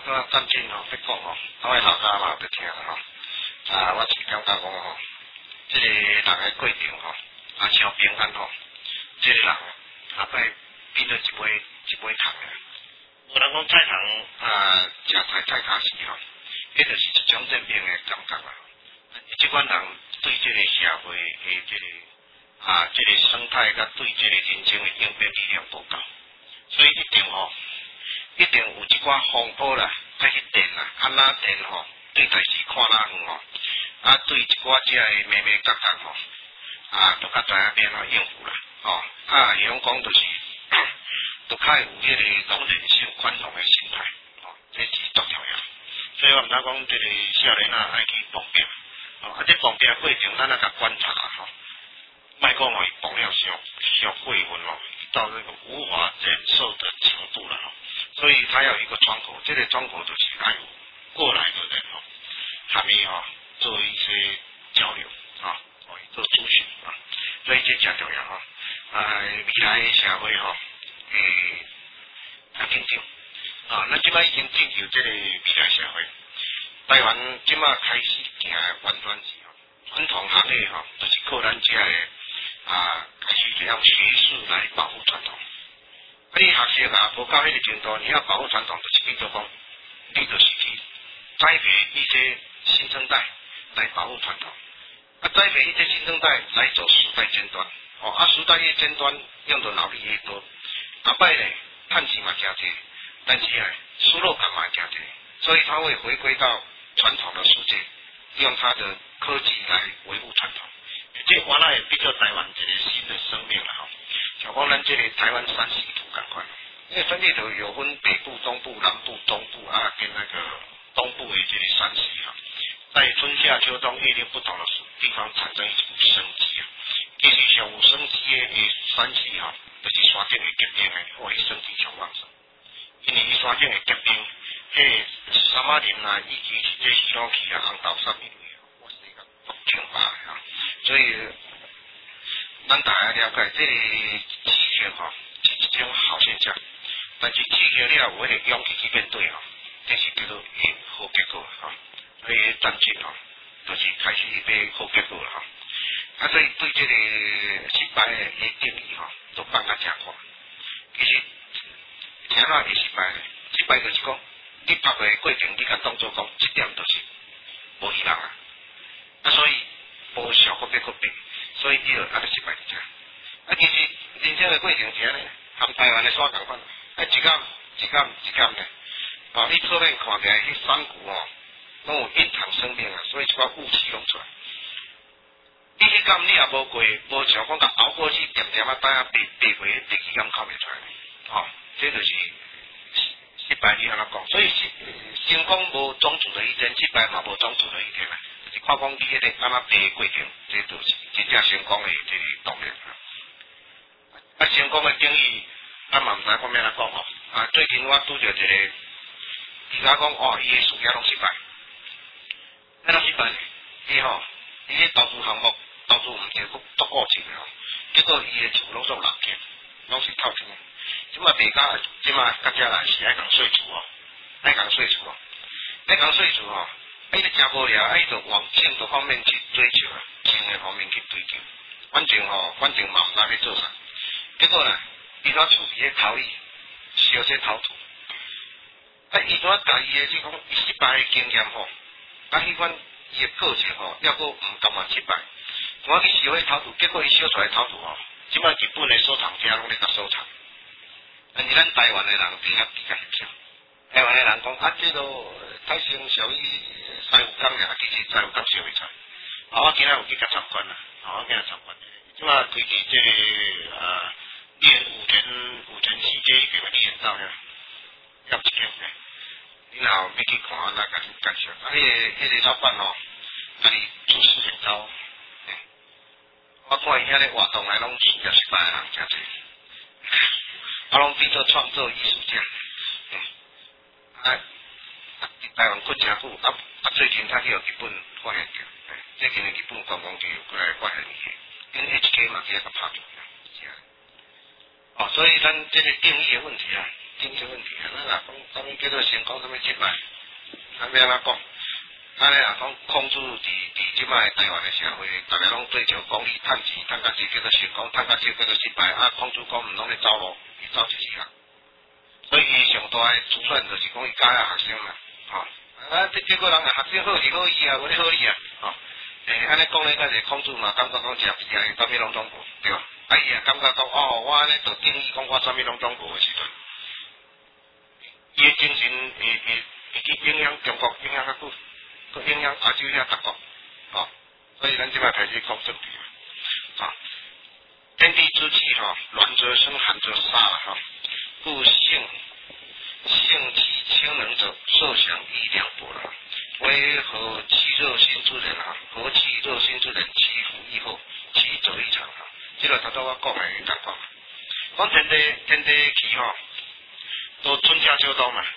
个战争吼，要讲吼，我的老家嘛就听啦吼。我是感觉讲吼，这个人的过程吼，超平安吼，这个人摆变做一杯糖啊。无人讲菜糖食菜卡死吼，迄就是一种正面的感觉啦。即款人对这个社会的这个生态，甲对这个人生的应变力量不够，所以一定有一寡方法啦，爱去电啦，安那电吼，对代志看哪远吼，对一寡只个眉眉角角吼，就较知影要安怎应付啦，吼，伊拢讲就是就较有迄个容忍性、宽容的心态，吼，这是足重要。所以我毋知讲这个少年爱去碰壁，这碰壁过程咱甲观察吼，莫讲伊碰了上过分吼，到那个无法忍受的程度了吼。所以他要有一个窗口，这个窗口就是还有过来的人吼，和伊吼做一些交流做咨询所以这真重要未来的社会吼较紧张咱即摆已经进入这个未来社会，台湾即摆开始行完全是传统行业就是靠咱这个开始这样学术来保护传统。你学习无到迄个程度，你要保护传统，就是变做讲，你就是去栽培一些新生代来保护传统，栽培一些新生代来走时代尖端，时代越尖端，用的脑力越多，摆呢，趁钱嘛真多，但是输入感嘛真多，所以他会回归到传统的世界，用他的科技来维护传统，这原来也变做台湾一个新的生命了像讲咱这个台湾三视图赶快，因为三视图有分北部、中部、南部、东部跟那个东部的这个山系在春夏秋冬叶林不同的地方产生一种生机其实上有生机的山系就是山顶的结冰会生机上旺盛，因为伊山顶的结冰，三马林以及是这西朗区红豆沙米我是一个不听话所以咱大家了解这个气候是一种好现象，但是气候了有迄个勇气去面对这是叫做好结果所以战争就是开始要好结果了所以对这个失败的定义都放较正宽。其实怎样会失败呢？失败就是讲你拍的过程，你甲当作讲这点就是无希望所以无想过要去变，所以你就失败一下。其实人生的过程是安尼，和台湾的山同款，一间呢，你侧面看起来迄山谷拢有蕴藏生命所以一寡雾气拢出来。你迄间你也无过，无像讲甲熬过去，点点等下爬过，第几间考袂出来这就是失败你安怎讲？所以成功无总处的一天，失败嘛无总处的一天就是看讲你迄个安怎爬的过程，这就是真正成功的这个动力成功的定义，咱嘛毋知讲要安怎讲最近我拄着一个，伊甲讲伊的事业拢失败，怎失败呢？伊迄投资项目投资毋是足够钱结果伊的厝拢做6间，拢是透天。即摆地价，即摆甲遮来是爱共税厝爱共税厝伊就真无聊，伊就往建筑方面去追求钱的方面去追求，反正嘛毋知要做啥。结果呢，伊怎厝边迄头椅小些头土，伊怎甲伊的即讲伊失败的经验迄款伊的个性抑阁毋甘嘛失败，我去烧迄头土，结果伊烧出来头土即摆日本的收藏家拢咧甲收藏，但是咱台湾的人比较少。台湾的人讲这个太成属于师傅工其实师傅工烧袂出来。我今日有去甲参观我今日参观，即摆推荐这个练五城西街一个练道要一间你若要去看安怎介绍，迄个老板家己做事很糟，我看伊遐咧活动拢事业失败的人真侪，拢变做创作艺术家，台湾困真久，最近他去日本发现着，最近的日本观光局过来发现伊，NHK 嘛去甲拍着，所以咱这个定义的问题经济问题啊，咱若讲叫做成功什么失败，安要安讲？安尼若讲控制伫即摆台湾的社会，大家拢追求讲你趁钱趁较济叫做成功，趁较少叫做失败，啊，控制讲毋拢咧走路，伊走就是啦。所以伊上大诶主算就是讲伊教育学生啦，吼、啊，结果人啊学生好是好意啊，无咧好意啊，吼、安尼讲咧，咱是控制嘛，感觉讲食物啊，啥物拢总无，对吧？啊伊也感觉讲，哦，我安尼就定义讲我啥物拢总无诶时阵，伊诶精神会去影响中国，影响较久。佮影响亚洲遐各国，哦，所以咱即摆开始控制住，啊，天地之气哈，暖则生，寒则杀哈，故性气清冷者，受想亦凉薄了。为何气热心之人啊？何气热心之人，其福亦厚，其者亦长哈。即个头拄我讲诶感觉，讲天地气吼，都春夏秋冬嘛，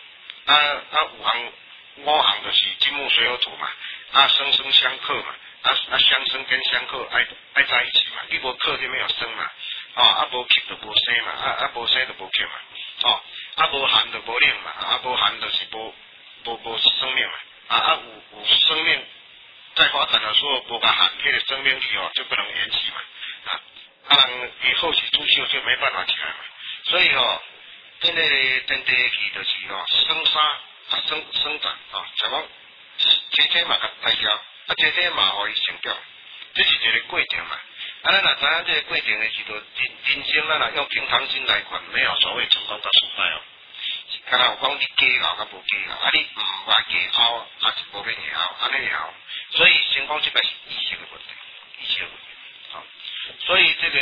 五行就是金木水火土嘛，生生相克嘛，相生跟相克爱在一起嘛，你无克就没有生嘛，无克就无生嘛，无生就无克嘛，无寒就无冷嘛，无寒就是无生命嘛，有生命在发展的时候无甲寒，迄个生命力就不能延续嘛，人以后起出秀就没办法起来嘛，所以天地气就是生杀。生长像讲车嘛甲大条，车嘛互伊成长，这是一个过程嘛。咱若知影这个过程的时阵，人生咱若用平常心来看，没有所谓成功甲失败哦。敢若有讲你加熬甲无加熬，你毋爱加熬，是无免下熬，安尼熬。所以成功即摆是意识的问题，意识的问题。所以这个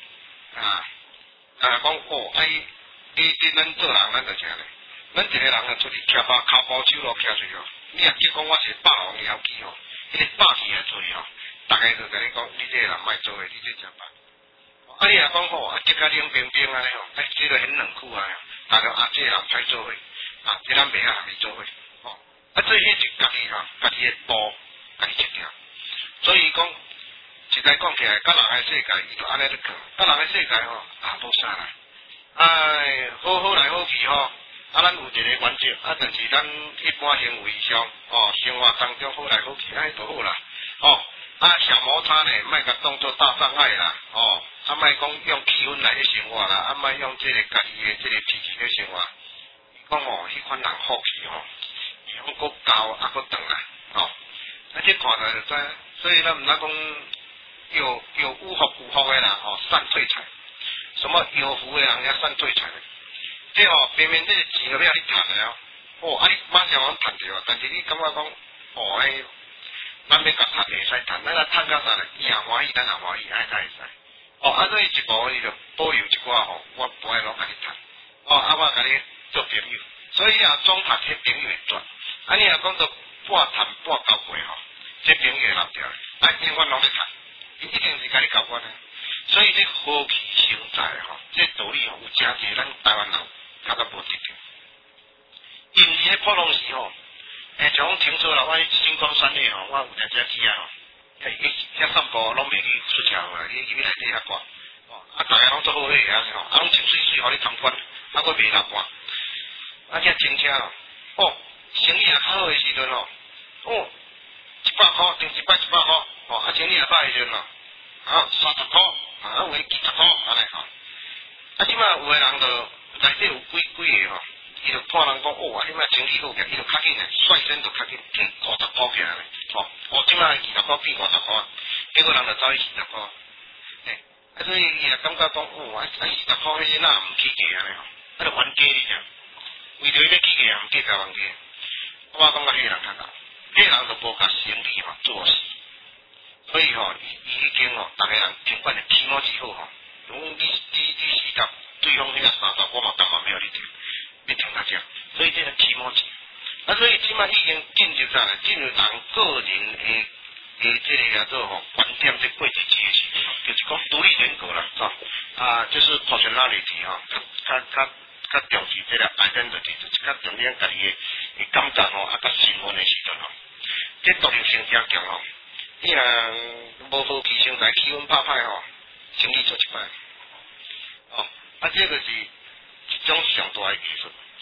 讲你咱做人，咱就这样咧。咱一个人啊，出去徛骹包手路徛出去你若结讲我是霸王妖气迄个霸气啊做大家就甲你讲，你这个人莫做诶，你这真歹。你若讲好，结甲冷冰冰安尼这个很冷酷啊，大家这个人歹做伙，这咱袂合伊做伙，这迄是家己家己诶步，家己切掉。所以讲，实在讲起来，甲人诶世界，伊就安尼咧讲，甲人诶世界无啥啦，好来好去咱有一个原则，但是咱一般行为上，生活当中好来好去，就好啦，小摩擦呢，莫甲当作大障碍啦，莫讲用气氛来去生活啦，莫用这个家己的这个脾气去生活。讲迄款人好气伊讲佫高佫长啦，这看来就知，所以咱毋通讲有有福的人善退财，什么有福的人要善退财。这明明这个钱都要你赚的你马上往赚着，但是你感觉讲，咱要甲赚袂使赚，咱赚到啥咧？伊也欢喜，咱也欢喜，爱才会使。所以一部分伊就保留一寡我不爱拢甲你赚，我甲你做朋友，所以总赚迄朋友会赚。你若讲做半赚半交过这朋友会留着，永远拢咧赚，伊一定是甲你交关的。所以这和气生财这道理有真侪咱台湾人。较无得着，因为迄普通时像停车啦，我去星光山内我有一只机遐散步拢袂去出车祸，你入去内底遐挂，大家拢做好咧拢穿水水互你参观，佫卖六半，这停车生意也较好诶时阵100块，顶一摆100块，生意也歹诶时阵30块，有诶20块安尼即摆有诶人就。内底有几个伊就看人讲即摆生意好起，伊就较紧率先就较紧变50块起来咧，即摆20块变50块，结果人就走去40块，所以伊也感觉讲40块迄哪毋起价咧就冤家哩只，为着要起价也毋计甲冤家，我感觉迄个人较难，迄个人就无甲生意做事，所以伊已经大家人尽管起码之好你40。对方迄个30，我嘛干嘛没有你听，你听他讲，所以这个起码是，所以即摆已经进入啥咧？进入人个人的这个叫做观点这过一节时，就是讲独立人格啦，就是 personality 较重视这个 identity， 就是较重视家己的感觉甲身份的时阵这独立性较强你若无好气生财，气氛歹生意做一摆。这个是一种上大的艺术。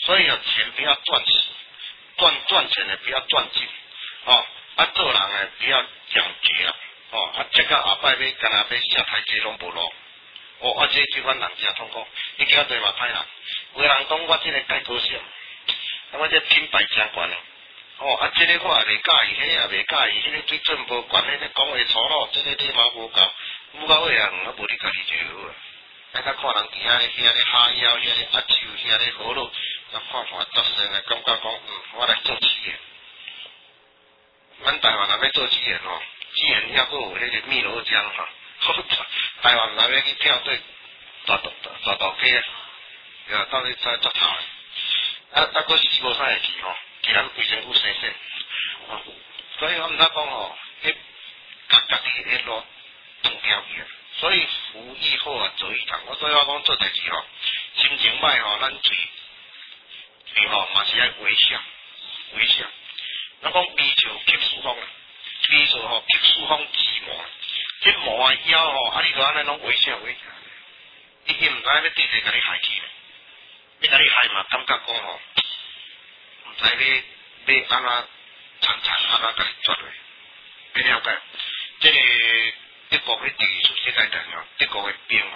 所以钱不要断食，赚钱的不要断尽，做人的不要讲绝啊，这个后摆要干那要下台阶拢无路，这即款人真痛苦，你叫对嘛歹人，有的人讲我这个介高尚，我这品牌真悬的。这个我也袂介意，迄个也袂介意，迄个对阵无关，迄个讲话粗鲁，这个你嘛无够，无够话啊，无你家己就好啊。咱看人伫遐咧，遐咧哈腰，遐咧压手，遐咧好路，咱看作势来感觉讲，我来做企业。咱台湾若要做企业既然还佫有迄个汨罗江台湾若要去跳对大街啊，到底在做头的，佫死无啥会去既然卫生局生，所以我毋知讲迄家己迄路断掉去啊。所以福益好啊，做一堂。所以我讲做代志心情歹咱嘴嘛是爱微笑。咱讲微笑吸四方啊，微笑吸四方寂寞。这魔啊妖你就安尼拢微笑。伊毋知要对谁甲你害去咧，要甲你害嘛，感觉讲毋知要安怎安怎甲你抓落，要了解。这个德国迄第二次世界大战德国的兵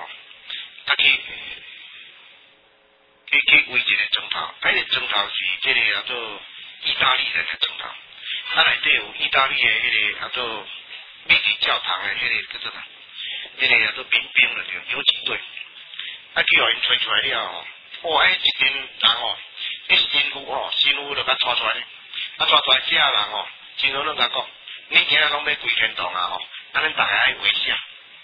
去围一个砖头，个砖头是这个叫做意大利人的砖头，内底有意大利的迄个叫做秘密教堂的迄个叫做啥？迄个叫做民兵了对，游击队。去互因吹出来了一群人新妇就甲拖出来咧，拖出来这人真好，甲讲，你今仔拢要跪天堂啊咱大家爱微笑，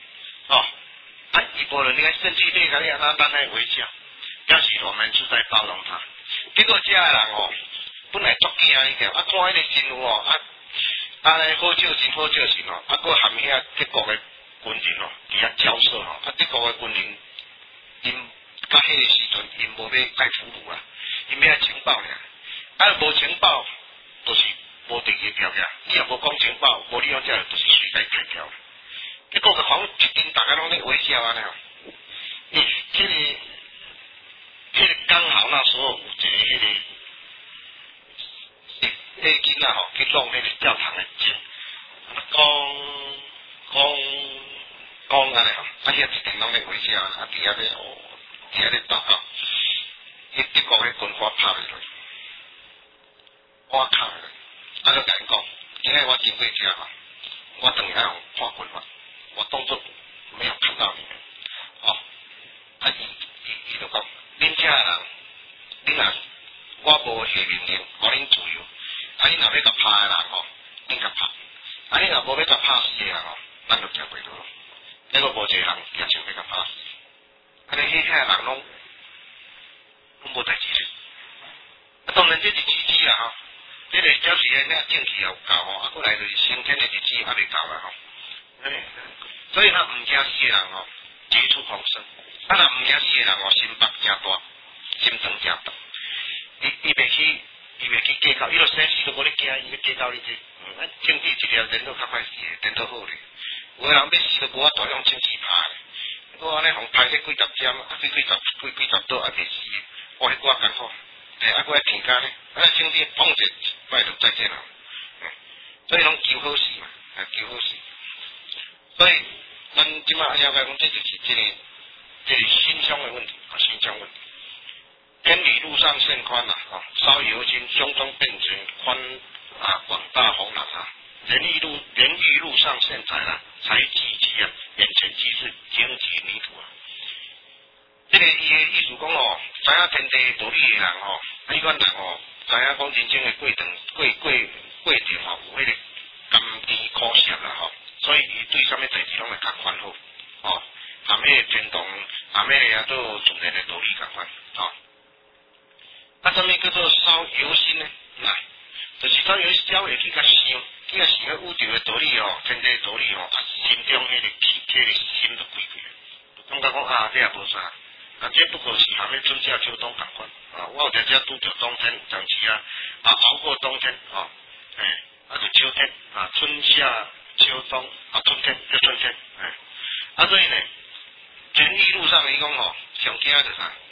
伊无论你生气对甲你咱爱微笑，表示我们是在包容他。结果这人本来足惊伊个，看迄个新妇好笑真好笑神佫含遐德国的军人伫遐交涉德国的军人。因甲迄个时阵，因无要爱俘虏啊，因要爱情报尔，无情报，就是无第二条个。你若无讲情报，无你讲这就是随便开条。结果个好像一阵大家拢咧微笑安尼迄个刚好那时候有一个迄个囡仔去弄迄个教堂的钱，讲安尼遐一阵拢咧微笑伫遐咧祷告，德国迄军花拍落来，我靠！就甲因讲，今日我经过这我等下用看军花，我当作没有看到你们。伊就讲，恁这人，恁若我无下命令，互恁自由。你若要甲拍的人恁甲拍；你若无要甲拍死的人咱就行袂落。结果无一个人也想要甲拍死。安尼遐人拢无代志咧。当然这是奇迹啦这个表示那政治也有够佫来就是升天的日子还未到啦所以毋惊死的人绝处逢生。若毋惊死的人心腹真大，心肠真大。伊袂去计较，伊著生死都无咧惊，伊咧计较你这政治一条人都较歹死的，人都好咧。有个人要死都无法度用政治拍咧。我安尼互拍去几十针，几十刀也袂死，迄个艰苦，佫爱天干咧，政治碰者摆就再见啦。所以拢求好死嘛，求好死。所以咱即摆了解讲，这就是这个心胸的问题，心胸问题。天理路上甚宽稍有心，胸中变成宽广大宏朗人欲路上甚窄财济积眼前即是荆棘泥土这个伊的意思讲知影天地道理的人迄款人知影讲人生的过程有迄个甘甜苦涩啦所以伊对啥物代志拢会较宽厚含迄个天堂，含迄个做自然的道理共款啥物叫做稍有心呢？就是稍有稍会去甲想迄宇宙的道理天地的道理心中迄个心就开开就感觉讲这也无啥，这不过是含迄春夏秋冬共款我有只拄着冬天，暂时熬过冬天就秋天春夏秋冬春天就春天所以呢，人一路上伊讲上惊就是啥？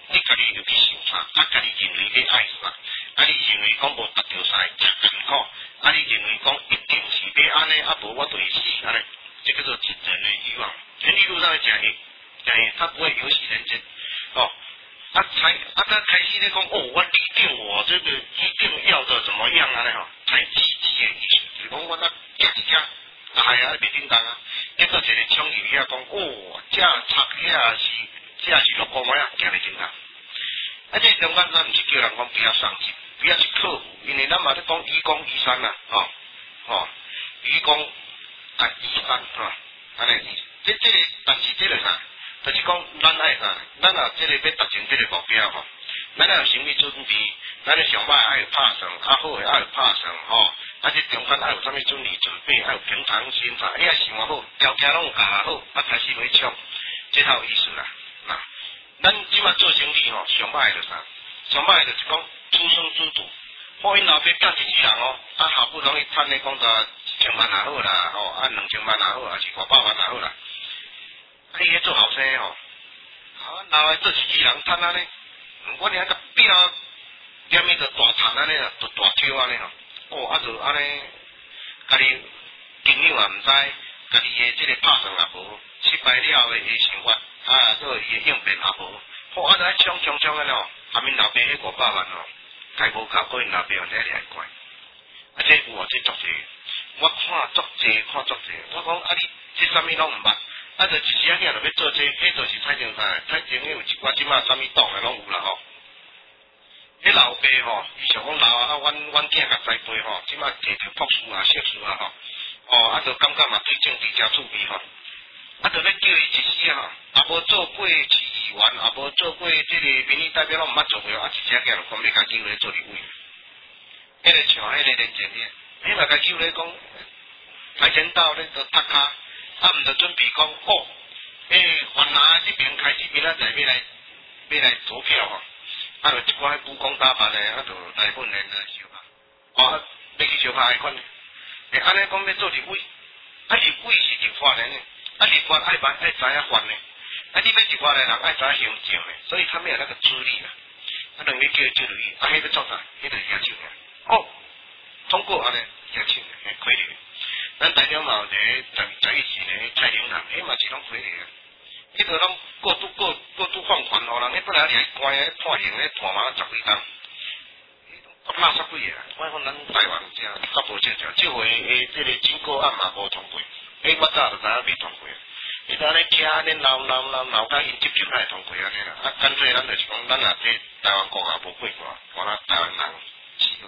你家己就去想啥，家己认为要爱啥，你认为讲无达到啥，食艰苦，你认为讲一定是要安尼，无我就是死安尼，这叫做人的欲望。权力路上的讲义，他不会游戏人间哦。他开始咧讲哦，我立定我这个一定要的怎么样啊咧吼，太积极的意思，是讲我那夹一夹，系啊，袂叮当啊。结果一个抢游遐讲哦，这插遐是6个位啊，行袂叮当。这中间咱毋是叫人讲不要上进，不要去克服，因为咱嘛咧讲愚公移山啊，愚公移山安尼意思。但是这个啥？就是讲，咱爱啥？咱若这个要达成这个目标吼，咱要有啥物准备？咱咧上歹爱有拍算，好的爱有拍算吼。这中间爱有啥物准备准备？爱有平常心啥？你爱想好，条件拢教好，开始要冲，这才有意思啦。咱即马做生意吼，上歹就啥？上歹就是讲出生之犊，好因老爸教一世人哦，好不容易赚咧讲到1000万也好啦，2000万也好，还是500万也好啦。你去做后生吼，老来做一世人赚安尼，我俩个表点迄个大赚安尼啦，大招安尼吼，就安尼，家己经验也毋知，家己的这个拍算也无，失败了的想法，做伊的应变也无，就爱冲安尼吼，下面老爸迄500万吼，家无够过因老爸用这来怪，这有这足济，我看足济，我讲你这啥物拢毋捌。就一时仔囝就要做这，就是太正啥？太正有一寡即马啥物党的拢有啦吼。迄老爸吼，伊想讲老阮囝甲栽培吼，即马摕着博士啊、硕士啊吼，就感觉嘛对政治诚趣味吼，就要叫伊一时吼，也无做过市议员，也无做过这个民意代表，拢毋捌做过，一时仔囝就讲要甲机会做立委。迄个像迄个连前的，迄嘛甲机会讲，跆拳道咧就踢骹。毋就准备讲番拿这边开始明仔载要来投票吼，就一寡武功打扮的，就来本人来相拍，要去相拍迄款的，安尼讲要做立委，立委是立法人呢，立法爱知影法呢，你要立法的人爱知影行政的，所以他没有那个资历啦，两个叫做立委，迄要做啥？迄就是野手的，通过安尼野手的，可以的。咱台中嘛有一个11时呢蔡玲人，迄嘛是拢亏的啊。迄个拢过度放权互人，迄本来来关诶判刑咧判嘛10几冬，垃圾几个啊！我讲咱台湾遮较无正常，这回这个警告案嘛无通过，我早就知影未通过。伊安尼听安尼闹甲因接才会通过安尼啦。干脆咱就是讲，咱若这台湾国也无过关，看咱台湾人死好。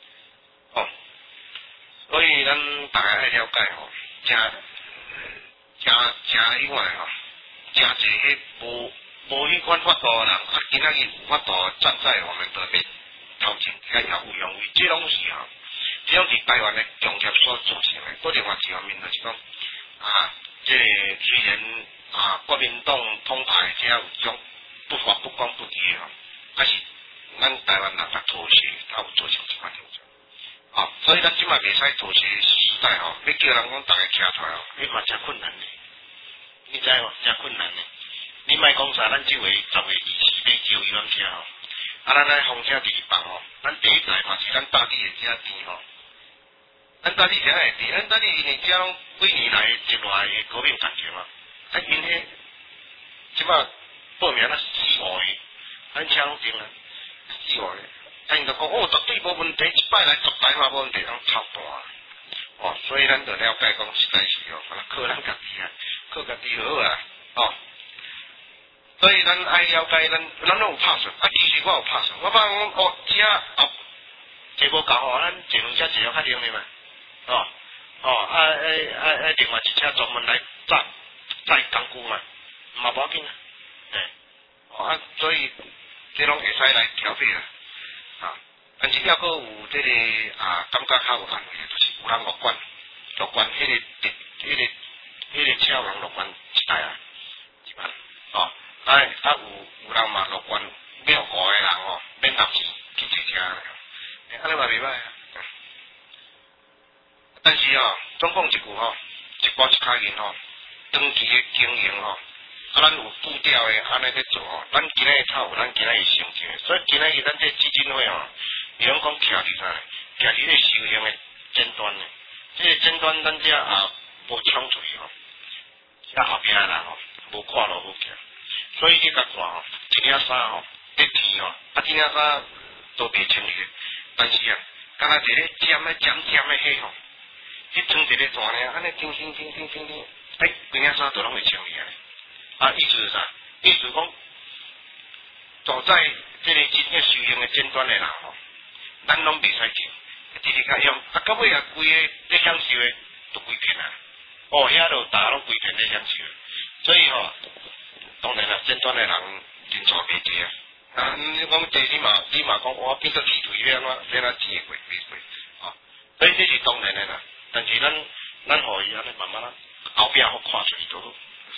所以咱大家爱了解吼，真以外吼，真侪迄无迄款法度的人，今仔日有法度站在我们的头前，遐耀武扬威，这拢是吼，这拢是台湾的强业所造成的。不另外一方面就是讲这个虽然国民党统派遮有种不法不公不义的吼，但是咱台湾人甲妥协，才有造成这款情况。所以咱即摆袂使妥协时代吼，要叫人讲大家徛出来迄嘛真困难的，你知无？真困难的。你莫讲啥，咱即回10月20要招伊咱车吼，咱来风车第一棒吼，咱第一台嘛是咱大地的遮甜吼，咱大地遮会甜，咱大地因为遮拢几年来一来的革命感觉嘛，因迄即摆报名咱4、5个，咱车拢停了4、5个。因就讲绝对无问题，一摆来10台嘛无问题，拢超大所以咱就了解讲实在是靠咱家己啊，靠家己好啊，所以咱爱了解咱拢有拍算，其实我有拍算，我怕讲这这无够吼，咱一辆车一辆较灵的嘛，另外一车专门来载工具嘛，嘛无要紧所以这拢会使来调配啦。但是抑阁有这个感觉较有安慰，就是有人乐观，迄个车有人乐观一台一万有人嘛乐观，要5个人免纳钱去坐车，安尼嘛袂歹啊。但是总讲一句一步一脚印长期的经营咱有步调诶，安尼去做吼，咱今仔日透有咱今仔日成绩，所以今仔日咱这基金会吼，伊拢讲徛伫啥？徛伫咧修行诶尖端诶，这个尖端咱遮也无抢出去吼，遮后壁诶人吼无看落好行，所以你甲看吼，一领衫吼，一天吼，一领衫都袂清气，但是啊，敢若一个尖诶迄吼，迄穿一个大领，安尼叮，规领衫都拢会清气啊！啊，意思是啥？意思讲，走在这个真正修行的尖端的人吼，咱拢袂使停，直直甲向，啊，到尾啊，规个咧享受的都规片啊，哦，遐就大家拢规片咧享受，所以吼，当然啦，尖端的人人才袂济啊。啊，你讲这你嘛讲，我变做铁腿要安怎钱会过袂过？啊，所以这是当然的啦。但是咱互伊安尼慢慢啊，后壁好看出去都好。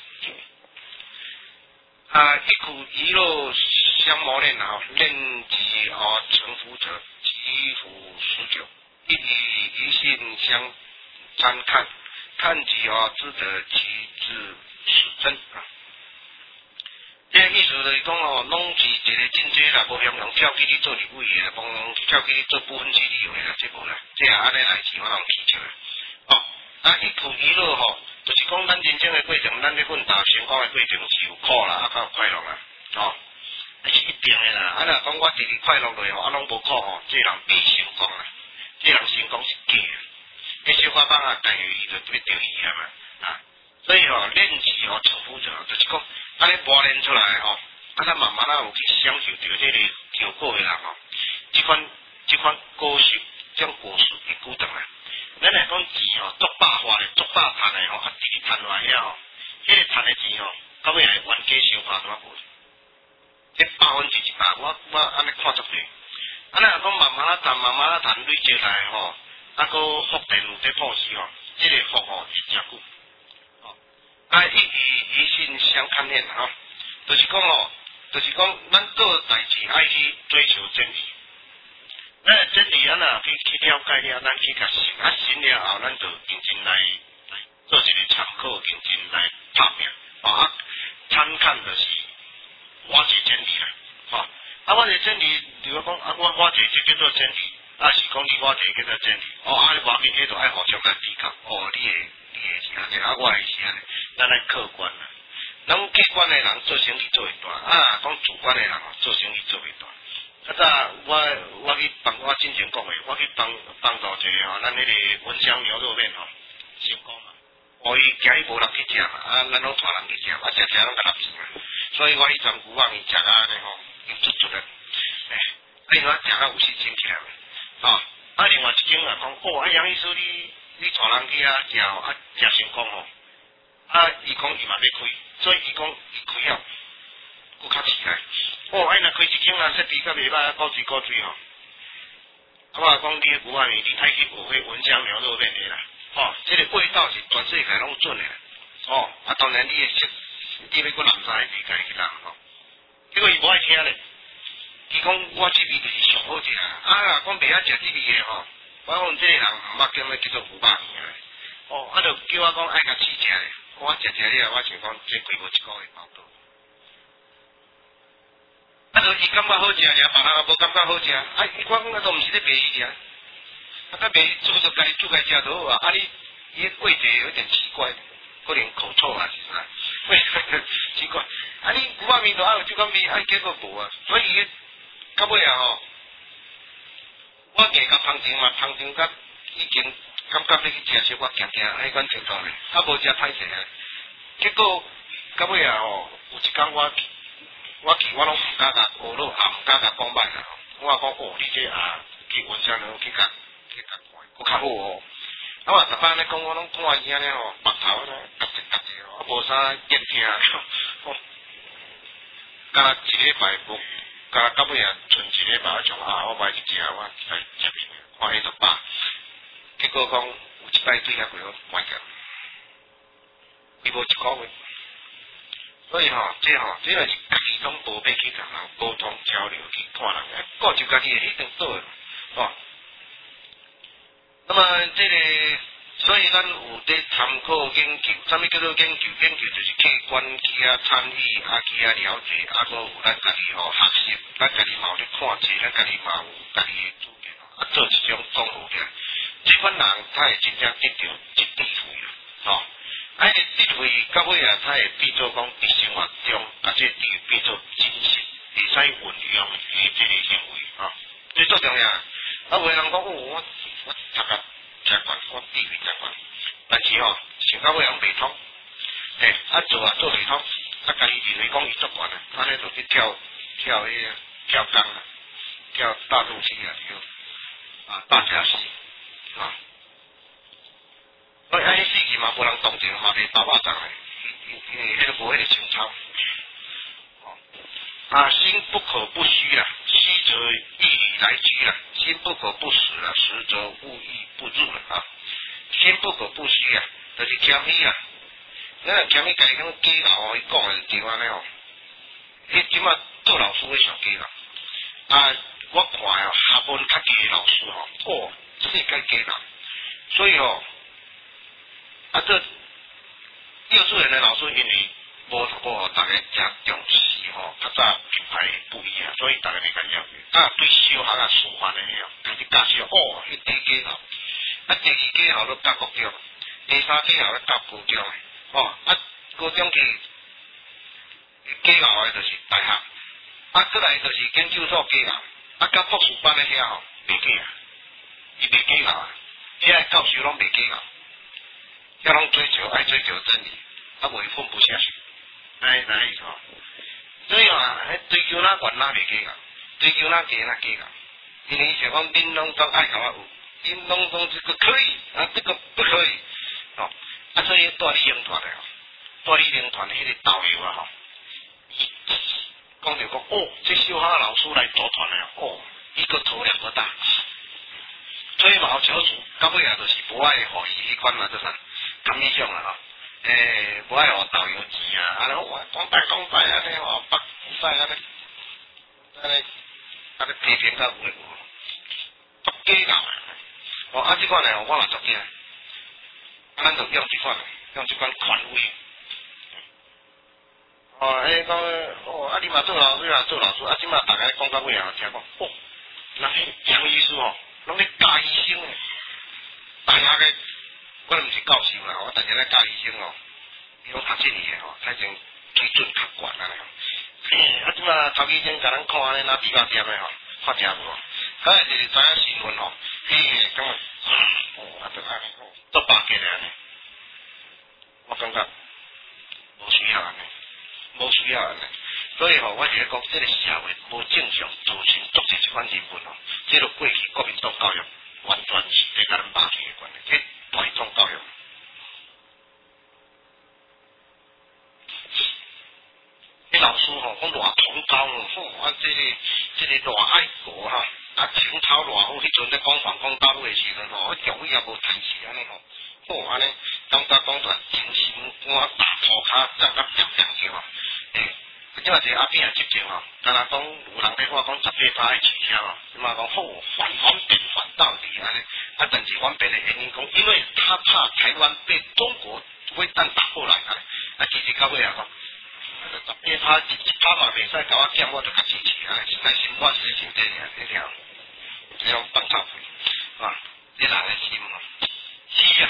啊，一苦一乐相磨练啊，练己而成福者，其福十九。一理一信相参看，看己而知得其志是真啊。这意思就是讲哦，拢是一个进阶啦，无向用跳起去做立委的，无跳起去做不分区立委啦，这无啦，这也安尼来钱我拢提出来。哦，啊，一苦一乐吼。就是讲，咱人生的过程，咱咧奋斗成功的过程是有苦啦，啊，较有快乐啦，哦，是一定的啦。啊，若讲我直直快乐落吼，啊，拢无苦吼，这人袂成功啦，这人成功是假的。迄小可放啊，但是伊就要着伊啊嘛，啊，所以吼，练习吼，重复者，就是讲，安尼磨练出来吼，啊，咱慢慢啊有去享受着这个效果的人吼，这款果实，这种果实会久长啊。咱来讲钱吼，足百花的，足百赚的吼，啊，直直赚落来了吼，迄个赚的钱吼，到尾来冤家相拍怎啊无？这100%，我安尼看足济。啊，咱讲慢慢啊赚，累积来吼，啊，搁福电有在破事吼，这个福吼是真久。哦，啊，一心相看念吼，就是讲哦，就是讲咱做代志爱去追求真理。咱真理啊，若去了解了，咱去甲信，啊信了后，咱就认真来做一个参考，认真来拍拼，啊，参看就是挖掘真理啦，啊，挖掘真理，如果讲啊，我挖掘这叫做真理，啊是讲你挖掘叫做真理，哦，啊，你挖掘迄就爱互相来比较，哦，你的是安尼，啊，我的是安尼，咱来客观啦，咱客观的人做生意做会大，啊，讲主观的人做生意做会大。啊早我去帮我之前讲的，我去帮助一个吼，咱迄个文香牛肉面吼，成功嘛。哦，伊今日无人去食嘛，啊，咱拢带人去食，啊，食拢甲纳钱嘛。所以我迄阵牛肉面食啊安尼吼，又足的，另外食啊有信心起来嘛。啊，另外一种啊讲，哦，啊杨医师你带人去啊食吼，啊食成功吼，啊伊讲伊嘛要开，所以伊讲伊开了。佫较起来，哦，哎，若开一间啊，设备较袂歹，高水吼。啊，我讲你牛肉面，你爱去学迄文香牛肉面的啦，哦，这个味道是全世界拢准的，哦，啊，当然你会识，你要佫南沙去家去人吼，结果伊无爱听咧，伊讲我这味就是上好食啊，讲袂晓食这味的吼，我讲这个人毋捌叫叫做牛肉面啊，哦，啊，就叫我讲爱甲试食咧，我食了，我想讲这规无一个月包到。啊，就伊感觉好食尔，别人也无感觉好食。啊，我讲啊，都毋是咧卖伊尔。啊，甲卖煮就家煮家食就好啊。啊，伊个味觉有点奇怪，可能口臭啊是啥？奇怪。啊，你牛肉面都爱有这款味，啊，结果无啊。所以伊到尾啊吼，我硬甲芳肠嘛，芳肠甲已经感觉要去食小可行行，迄款程度咧，啊无食歹势啊。结果到尾啊吼，有一天我拢毋敢甲学咯，也毋敢甲讲歹啦。我讲哦，你这啊去文山人去甲看，佫较好哦。啊，我逐摆咧讲，我拢看伊安尼吼，目头咧夹一吼，无啥见听哦。甲一礼拜无，甲到尾啊，剩一礼拜种啊，我买去食，我来食看迄就饱。结果讲有一摆对遐过我买起，伊无一个月。所以吼，这就是家己拢无要去甲人沟通交流，去看人，顾就家己的迄张做的，哦。那么这个所以咱有在参考研究，啥物叫做研究？研究就是去观去啊参与啊去啊了解，啊搁有咱家己吼学习，咱家己嘛有咧看册，咱家己嘛有家己的主见，啊做一种综合起来，这款人他会真正得到一智慧啊，吼，啊智慧到尾啊，他会变做讲伫生活中，啊这智慧变做真实，会使运用诶这个行为啊，这最重要。啊，有诶人讲我读啊。真悬，我地位真悬，但是吼，想到尾人袂通，做袂通，家己认为讲伊足悬啊，安尼就去跳迄个跳江啊，跳大肚溪啊，大峡溪啊，所以安尼死去嘛，无人同情，嘛袂包肉粽诶，因为迄个无迄个情操，心不可不虚啊，虚则义理来居啊，心不可不实啊，实则物意不入了啊，心不可不虚啊，就是谦虚啊，咱若谦虚家己讲假老伊讲诶对安尼吼，迄即马做老师诶上假老，我看哦学问较低诶老师吼，世界假老，所以这幼稚园诶老师因为无读过，大家真重视吼，较早品牌不一样，所以大家咧甲了解。对小学师范诶家己教授迄第一假校，第二假校都教国中，第三假校咧教高中诶，高中去假校诶就是大学，过来就是研究所假校，到博士班诶遐吼，袂假啊，伊袂假校啊，遐教授拢袂假校，遐拢爱追求真理，袂混不下去。哪意思吼？所以追求哪悬哪袂假个，追求哪低哪假个。因为想讲恁拢都爱甲我有，恁拢讲这个可以，这个不可以，所以带你领团的带你领团迄个导游啊伊讲着讲这小学老师来组团的一个头两个大，吹毛求疵，到尾就是无爱互伊迄款嘛，做啥？感觉上啊无爱互导游钱啊，我讲白安尼吼，北使安尼批评较有诶无，假校即款我嘛足惊，咱就用即款权威，讲你嘛做老师，即马大家讲到尾听讲，人杨医师拢咧教医生诶，大家嘅。我毋是教授啦，我当然咧教医生伊拢读这里诶才种水准较悬安尼即马头医生甲咱看安尼，比较点诶发正无？就是知影新闻感觉就安尼做白给安尼，我感觉无需要安尼，所以我是咧讲，这个社会无正常造成足侪即款人物这个过去国民党教育完全是咧甲咱霸权诶关系。大众教育，迄老师讲偌崇高这个偌爱国情操偌好，迄阵咧讲反攻大陆诶时阵教育也无谈起安尼安尼讲段真心我大涂骹站甲漂亮去即嘛是阿扁执政敢若讲有人咧话讲18%诶取消即嘛讲反变反到底安尼，但是反变的原因讲，因为他怕台湾被中国飞弹打过来其实到尾讲18%嘛袂使甲我减，我就较支持但是我是想这样，你听，这种放臭屁这人的心虚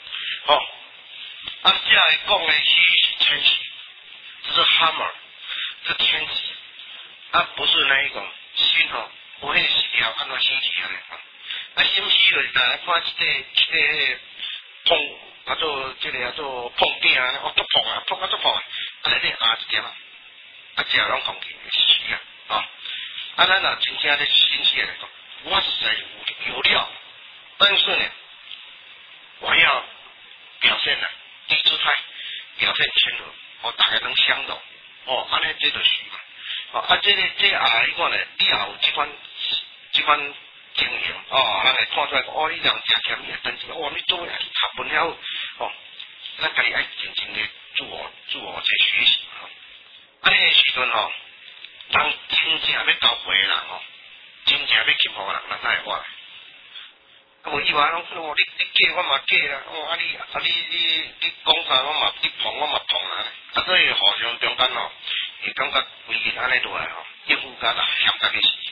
接下来讲的虚是天使，这是 hammer。是天使不是那一种心不会死掉，按照心起来心虚就是来看这碰做碰钉足碰来这一点这样拢讲起虚咱若真正咧心虚来讲，我实在有料，但是呢，我要表现低姿态，表现谦和，大家能相容。安尼这就是嘛，这迄款咧，你也有即款情形人会看出来，你人诚谦虚，但是你做诶学问了咱家己爱真正咧自我在学习安尼诶时阵人真正要交陪诶人真正要欺负人，咱才会活。 无意外，你假我嘛假啦，你讲啥我嘛，你碰我嘛碰啊，所以互相中间吼，会感觉规日安尼落来吼，应付甲人嫌家己死。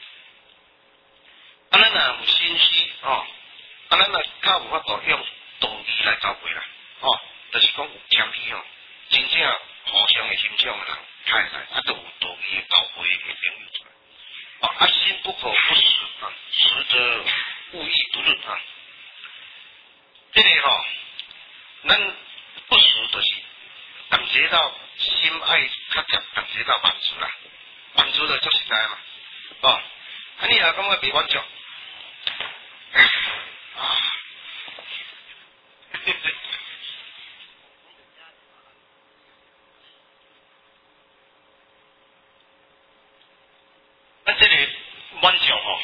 咱若有心思吼，咱若较有法度用道义来交配啦，吼，就是讲有谦虚吼，真正互相会欣赏的人，较会使，都有道义的交配的朋友出来。心不可不实啊，实则物亦不润啊。这个吼，咱不实就是感觉到心爱较贴，感觉到满足啦，满足就足实在嘛，哦，你若感觉袂满足，咱这个满足吼，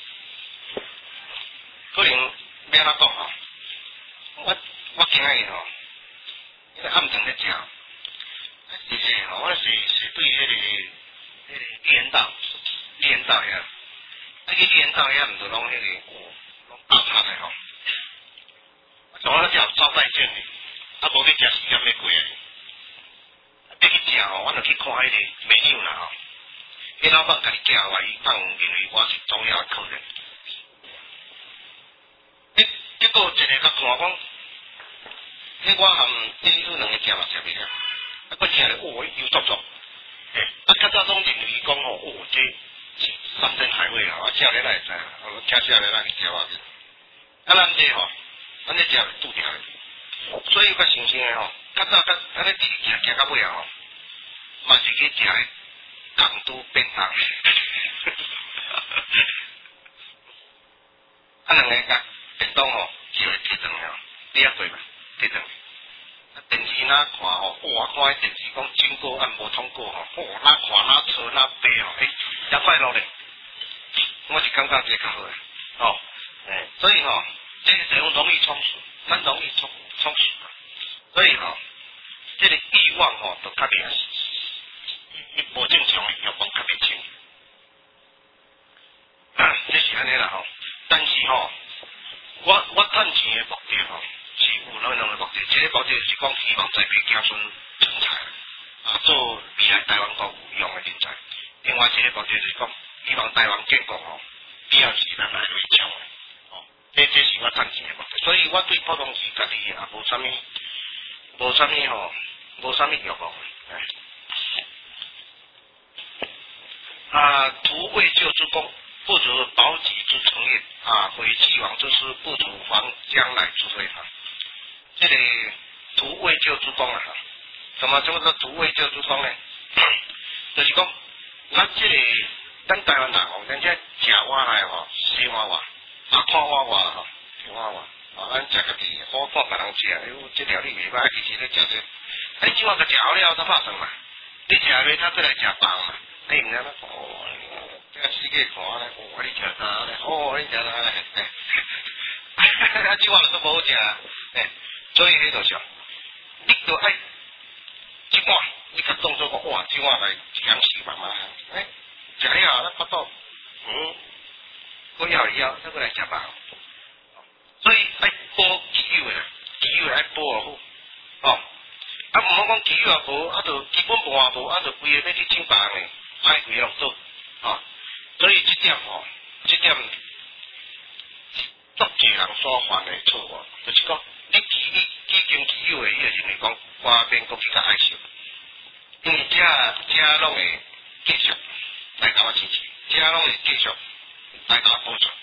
可能要安怎讲吼？我今日吼，迄个暗顿咧食，其实吼，我是对迄个连道遐，去连道遐，毋着拢迄个拢大餐的吼。我从我只有招待券哩，无去食时间要过哩。要去食吼，我着去看迄个美女啦吼。迄老板家己寄话，伊当认为我是重要的客人。结果一个甲看讲，迄我含第一次两个食嘛食袂了，佫食咧，油足足，较早拢认为讲吼，这是山珍海味啊，我食咧来知啊，我吃咧来去食我去。咱这吼，咱这食拄定咧，所以较新鲜诶吼，较早咱咧食到尾啊吼，嘛是去食咧港都便当。两个甲便当吼，就会摕转了，你也对嘛？摕转。电视哪看吼，我看迄电视讲经过按无通过吼，哪看哪错哪飞吼，也快乐咧。我是感觉这较好诶，哦，所以吼，这个人容易充实，咱容易充实，所以吼，这个欲望吼，就较袂无正常诶欲望较袂清。这是安尼啦吼，但是吼，我趁钱诶目的吼，是有两个目的，一个目的是讲希望栽培子孙成才，做未来台湾国有用诶人才；另外一个目的就是讲希望台湾建国吼，必要是咱来为强诶，哦，这是我趁钱诶目的，所以我对普通时家己也无啥物欲望。图为救之功，不足保己之成也。毁既往之师，不足防将来之非。这个图为救之功啊，什么叫做图为救之功呢？就是讲，咱这个咱台湾人吼，咱这食碗来吼，洗碗碗，看碗碗吼，吃碗碗，咱食家己，好看别人食，哎呦，这料理袂歹，其实咧食这，即碗个食好了，才拍算嘛。你食袂，他再来食饭嘛。毋知啦，这个世界看咧，你食啥咧？你食啥咧？即碗都无好食，所以迄就啥，你着爱即碗，你甲当作讲哇，即碗来一样食饭嘛，食了咱巴肚，我要，再过来食饭，所以爱保己有诶，己有爱保好，哦，毋好讲己有也无，就基本盘也无，就规个要去请别人诶。爱规个做，所以这点吼，足侪人所犯的错误，就是讲你已经己有的，伊就认为讲外边国去较爱惜，因为这拢会继续来甲我支持，这拢会继续来甲我补助。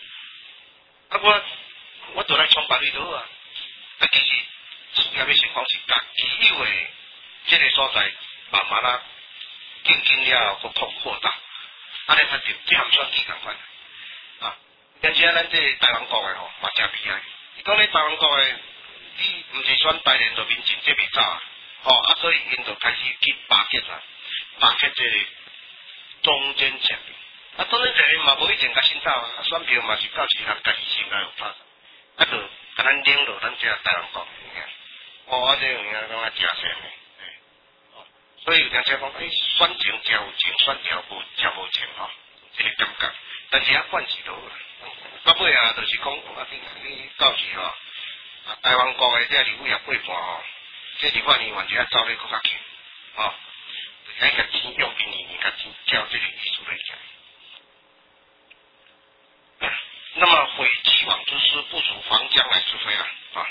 我倒来创别里头啊，其实事业要成功是甲己有的这个所在慢慢啊。渐渐了，扩大，安尼才对，这含算几共款但是咱这台湾国的吼，嘛真厉害。讲咧台湾国的，你毋是选台联就民进，这袂走所以因就开始去巴结这个中间选民。中间选民嘛无一定甲先走选票嘛是到时人家己先来有拍，就甲咱领导咱这台湾国这有影感觉真善的。所以有听者讲，选情真有情，选调无真无情这个感觉。 但是啊，惯势就好啦。到尾啊，就是讲你到时吼，台湾国的这立委也过半吼，这立法年完全走咧更较紧，吼，爱甲钱用比年甲钱照这个意思来讲。那么非既往之师，不足防将来之非啦，啊，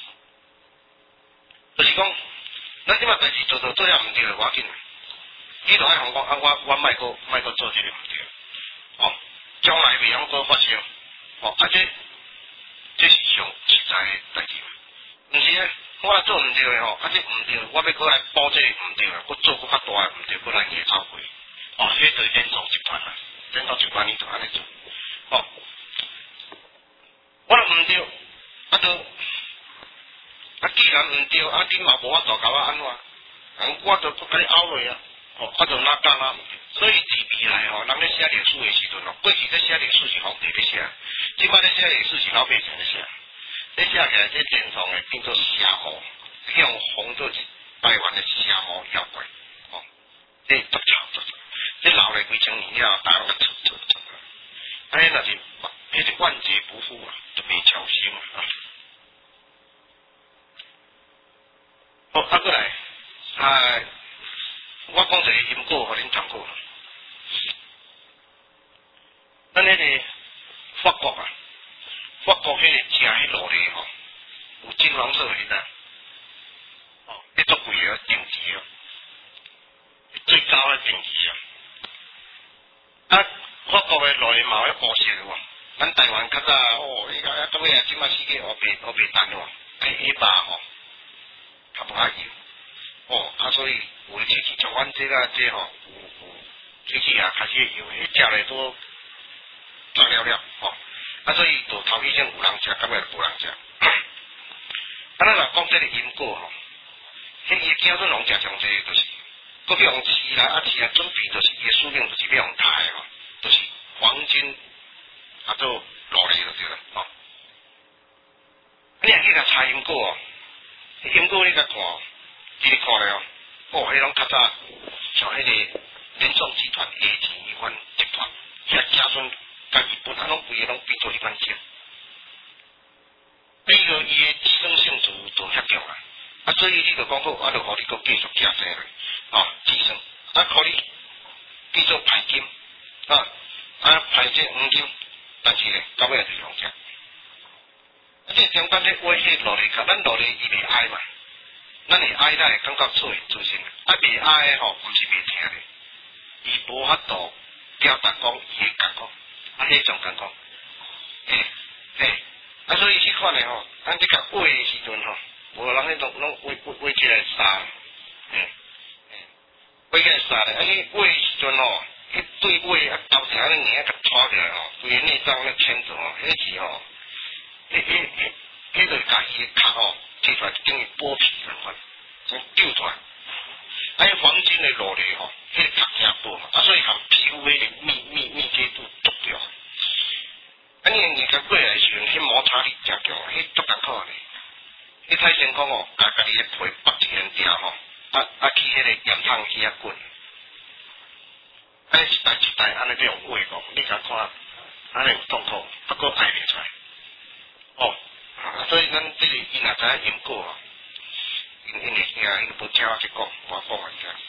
就是讲，咱即马代志做了毋对，我要紧，你著爱互我我莫搁做这个毋对，哦，将来袂晓搁发生，哦，这是上实在的代志，毋是咧，我若做毋对的吼，这毋对，我要搁来补这个毋对的，搁做搁较大的毋对，搁来硬拗过，哦，迄就是连做一团啦，连做一团你就安尼做，哦。我毋对，既然毋对，你嘛无法度甲我安怎？我就甲你拗落啊，我就哪干哪毋对。所以自未来吼，人咧写历史的时阵吼，过去咧写历史是皇帝咧写，即摆咧写历史是老百姓咧写。咧写起来这正常的变做邪魔，向红做台湾的邪魔妖怪，哦，这足吵，这老了几千年了，大家都吵，安尼若是。迄是万劫不复啊，就袂超生啊。好，过来，我讲一个因果，互恁参考。咱迄个法国啊，法国迄个食迄落嚟吼，有金黄色的呐，哦，迄足贵啊，顶级哦，最高的顶级啊。法国的落嚟嘛有乌色的喎。咱台湾较早哦，你看到尾啊，即马世界黑白淡咯，黑白吼，较无爱用哦，所以有的机器像阮这吼，有机器啊开始用，迄食咧都断了哦，所以就头一先有人食，到尾就无人食。咱若讲这个因果吼，迄伊囝孙拢食上济，就是搁要用饲啦，饲啊准备就是伊的使命就是要用杀的吼，就是黄金。做落嚟就对啦，哦。你若去甲查因果哦，因果你甲看，你看咧哦，迄拢较早像迄个联创集团、A 钱一款集团，遐家孙家己本来拢规个拢变做一款钱。伊个伊的寄生性就遐强啦，所以你就讲好，就互你继续加生咧，寄生，互你继续排金，排这黄金。但是咧，到尾就是用食。这中间咧威胁落嚟，咱落嚟伊袂爱嘛，咱会爱，咱会感觉错自信。袂爱的吼，毋是袂听咧，伊无法度表达讲伊的感觉，迄种感觉，所以去看咧吼，咱这个话的时阵吼，无人迄种拢话起来杀，话起来杀咧，你话的时阵吼。迄对尾啊，到时安尼硬甲拖起来吼，规个内脏咧牵住吼，迄是吼，迄就甲伊的壳吼，摕出来等于剥皮咁款，丢出来。迄黄金的落嚟吼，迄个壳真薄嘛，所以含皮肤迄个密接度足掉。你硬甲过来时阵，迄摩擦力真强，迄足艰苦咧。你太先讲哦，家己的皮剥一片掉吼，去迄个盐汤去遐滚。一代一代安尼这样话讲，你甲看，安尼有痛苦，不过爱袂出来。哦，所以咱这个伊若知影因果啊，因会惊，因无听我去讲，我讲一下。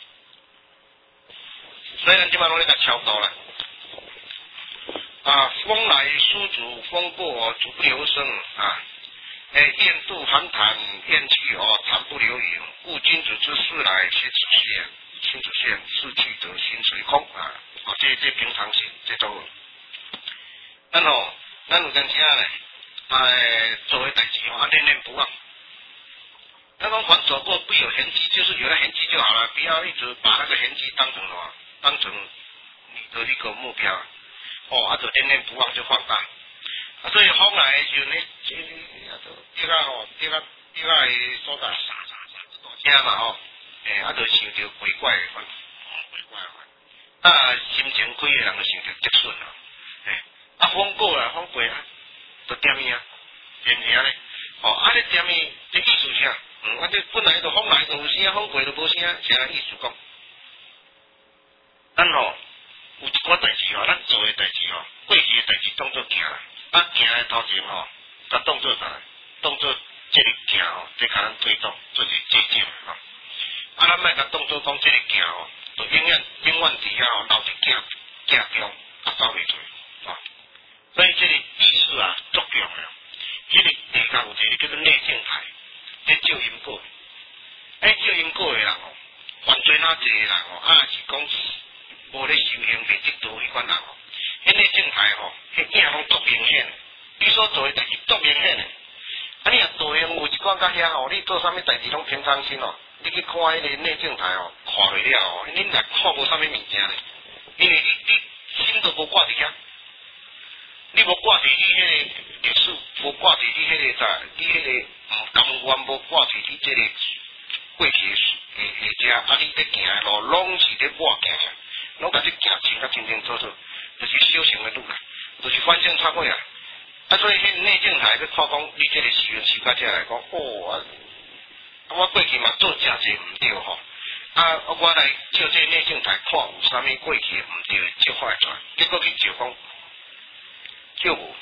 所以咱即摆拢咧甲超度啦。风来疏阻，风过阻不留声啊。雁渡寒潭，雁去潭不留影。故君子之事来，且止现。心子现，事去则心随空啊！这平常心，这都。咱有阵时啊咧，做的代志念念不忘。那种凡走过不有痕迹，就是有了痕迹就好了，不要一直把那个痕迹当成你的一个目标。就念念不忘就放大。所以风来的时候呢，跌啊的所在沙大声嘛就想着鬼怪的款，鬼怪的款。心情开的人就想着结顺啦。风过啦，风过啊，就点伊啊，点啥咧？你点伊，这意思啥？这本来就风来就有声，风过就无声，啥意思讲？咱有一寡代志吼，咱做诶代志吼，过去诶代志当做行啦，行诶头前吼，甲当做啥？当做即个行吼，即甲咱推动做一个借鉴吼。咱莫甲当做讲即个行吼，就永远伫遐吼留一囝中，走袂出吼。所以即个意识啊，足强诶。即个地下有一个叫做内镜台，即照因果。照因果诶人吼，犯罪哪济诶人吼，是讲无咧修行袂得道迄款人吼，迄内镜台吼，迄影拢足明显。你所做诶代志足明显诶。你若道行有一寡甲遐吼，你做啥物代志拢平常心哦。你去看迄个内镜台吼，看落了吼，你若看无啥物物件咧，因为你心都无挂伫遐，你无挂伫你迄个历史，无挂伫你迄个啥，你迄个甘愿无挂伫你即个过去诶遮，你咧行诶路拢是咧抹行，拢甲你行清甲清清楚楚，就是小乘诶路啦，就是反正插过啊。所以迄内镜台去看讲，你即个修到遮来讲，我过去嘛做诚济毋对吼，我来照这内镜台看有啥物过去毋对诶照发出来，结果去照讲，叫无。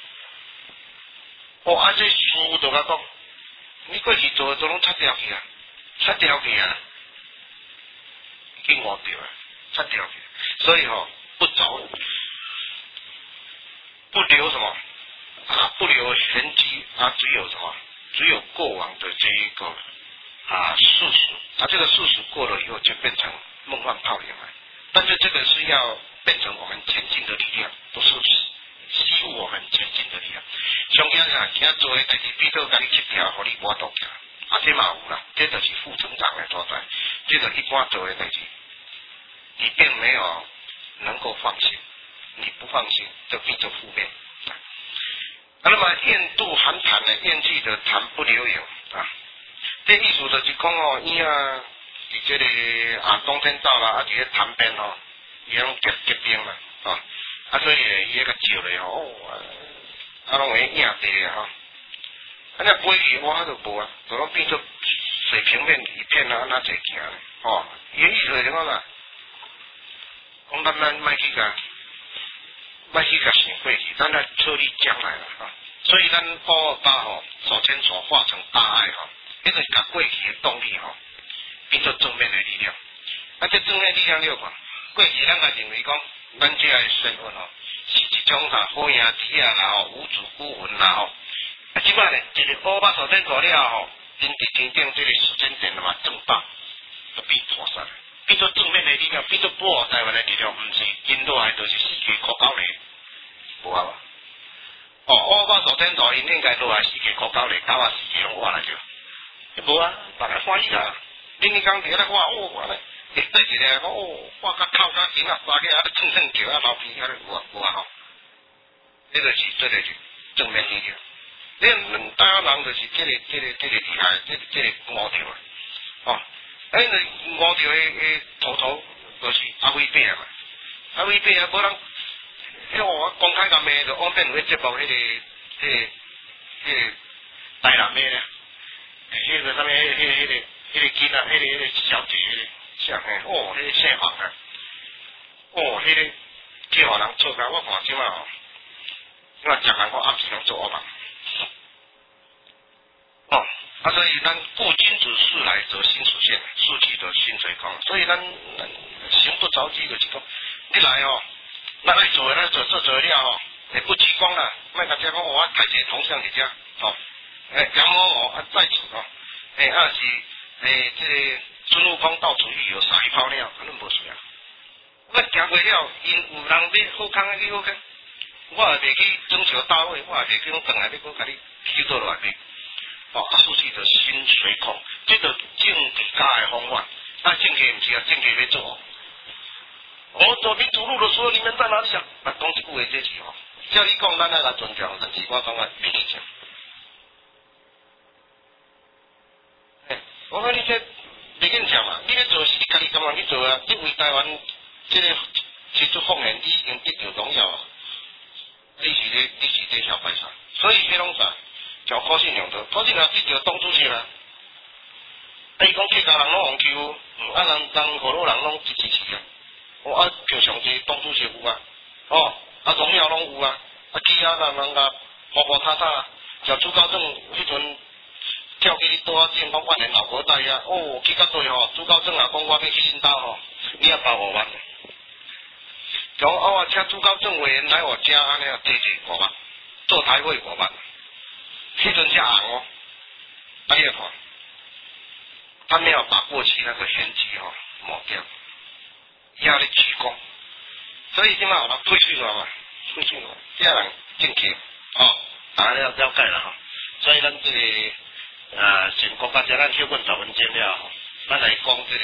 这师傅就甲讲，你过去做诶都拢擦掉去啊，擦掉去啊，已经误掉啊，擦掉去，所以不走，不留什么。不留痕迹只有什么？只有过往的这一个事实，这个事实过了以后就变成梦幻泡影了。但是这个是要变成我们前进的力量，不是吸我们前进的力量。上惊啥？今做的代志，比如甲你7条，互你无度行，这嘛有啦，这就是负成长的所在。这个一般做的代志，你并没有能够放心，你不放心就变成负面。那么厌妒含痰的，厌气的痰不留影这意思就是讲伊伫这个冬天到了伫咧潭边伊拢结冰啦所以伊迄个照咧拢会影地咧那飞去我就无就拢变做水平面一片那侪行咧伊意思就是讲啦，讲咱莫去甲想过去，咱来处理将来啦所以咱把手牵手化成大爱迄就是甲过去的动力变做正面的力量。这正面力量你有看，过去咱也认为讲，咱这个身份是一种好兄弟啦无主孤魂啦即摆咧，一个把手牵手了天地天顶这个时间点嘛正大，就变破散，变做正面的力量，变做保护台湾的力量，毋是因落来就是世界国高咧，无啊吧？把手牵手，因应该落来世界国高咧，搞啊世界拢活来着，无啊，大家欢喜啦。恁你讲伫咧我咧，会对一个我甲靠甲紧啊，发起蹭蹭叫流鼻有啊这个是正面力量。恁台湾人就是这个厉害，这个五条五条的头就是阿伟伯嘛，阿伟伯无人。我公开甲骂就往边有个节目，迄个台南的咧，迄个啥物，迄个囡仔，迄个小姐，迄个像迄个姓黄啊，迄个叫人做甲我看即嘛因为食饭我暗时拢做恶梦。所以咱故君子事来则心实现，事去则心随空。所以咱行不着急就是讲，你来咱爱做的做了也不激光啦，莫甲遮讲我抬一个铜像伫遮杨某某在此是这个孙悟空到处去有撒一泡尿，可能无需要。我行过了，因有人要好康去好康，我也袂去征求大会，我也袂去讲转来要搁甲你抽倒落来袂。事去就心随空，这个正家的方法。但正家毋是正家要做我走你走路的时候，你们在哪里想？讲一句话这是叫你讲，咱爱来尊重，但是我感觉比你强。我讲你这袂紧强嘛，你咧做是你家己感觉去做啊，你为台湾这个提出奉献，你已经得到荣耀，你是这小白啥？所以迄拢啥？叫高信用的，高信用得到当主席啦。伊讲客家人拢戇求，人河洛人拢支持啊。 啊，票上济党主席有啊，哦，啊荣耀拢有啊，啊其他人甲活活塌塌，像朱高正迄阵跳去倒啊进讲万年老婆带啊，哦，去到对吼，朱高正啊讲我要去恁兜吼，你也包5万。讲啊，我请朱高正委员来我家安尼啊，坐坐5万，做台会5万，迄阵才红哦，啊你看，他没有把过去那个玄机吼抹掉，压力鞠躬，所以今嘛有人退休了嘛，退休了，这人正气，哦，大家了解了哈，所以咱这个先国家咱休困10分钟了吼，咱来讲这个。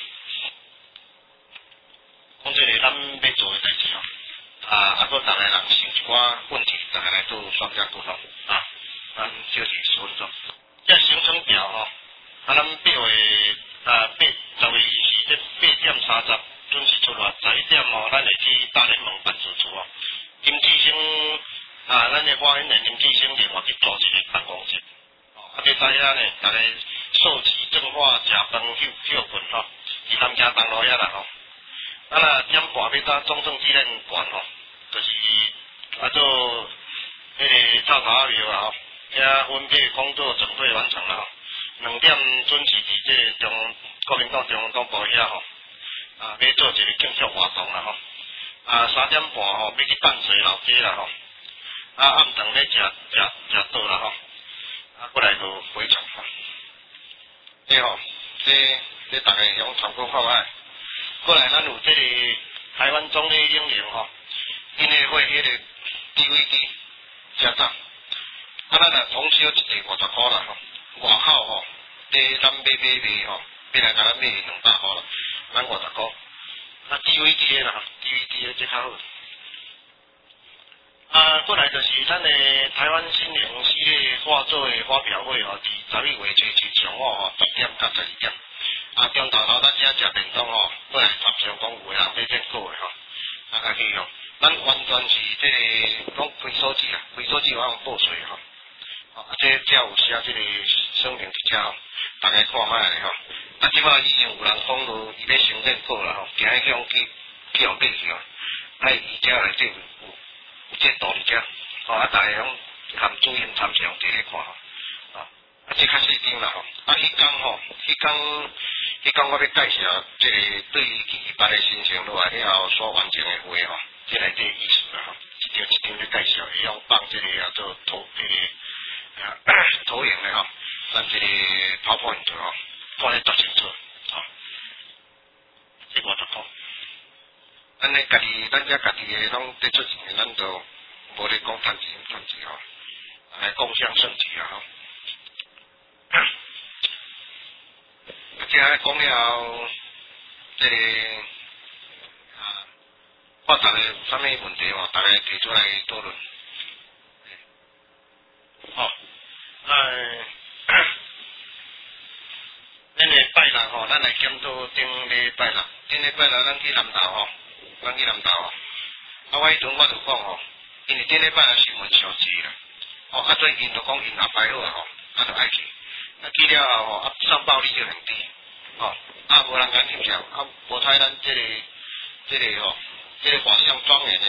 讲这个咱要做的代志吼，搁逐个人想一寡问题，逐个来做双向沟通啊。咱休息10分钟。这行程表吼，咱8月10月24这8点30准时出发，11点吼，咱会去大联盟办事处哦。林志升咱的花园的林志升另外去组一个办公室。要知影呢，逐个收集正化食饭休困吼，伫咱家东路遐啦吼。啊啦，点半要搭中正纪念馆吼，就是做迄个草头庙啊吼，遐分配工作准备完成了吼，2点准时伫这国民党中央党部遐吼，要做一个庆祝活动啦吼，3点半吼要去淡水老街啦吼，暗顿要食倒啦吼，过来就回场吼，这大家用参考看下。过来，咱有这个台湾总理英灵吼，因个会迄个 DVD 加赠，咱若通宵一地50块啦吼，外口吼，咱买吼，要来甲咱买200块啦，咱50块。DVD 的啦 ，DVD 的这较好。过来就是咱的台湾新年系列画作的发表会吼，伫11月7上午吼10点到12点。中昼头咱遮食便当吼，过来插上讲有诶人要认购诶吼，较去吼，咱完全是这个讲开手机啊，开手机有用报税吼，这有写这个声明伫遮吼，大家看卖咧吼，即摆已经有人讲到伊要先认购啦吼，今日向去互买去吼，伊遮内底有这道伫遮，大家拢含注音参详摕来看吼，这较细张啦吼，迄天我要介绍这个对于期办的申请落来了后所完成的话吼，这内底意思啦吼，一张要介绍，会用放这个做投影的吼，咱这个PowerPoint吼，看得足清楚吼，这50块，咱遮家己的拢得出钱，咱就无咧讲趁钱吼，共享盛举啊吼。即下讲了后，这个看大家有啥物问题吼，大家提出来讨论。咱礼拜六吼，咱来检讨顶礼拜六咱去南投吼，我迄阵我就讲吼，因为顶礼拜六新闻消息啦，最近就讲因也摆好啊吼，就爱去。去了后吼，上报率就很低，无人敢翕相，无睇咱这个吼，这个画像庄严的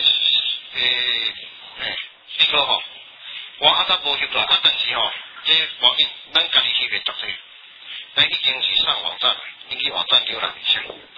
这个吼，我早无翕出来，但是吼，这我咱家己翕的足济，咱已经是上网站，引起网站浏览一下，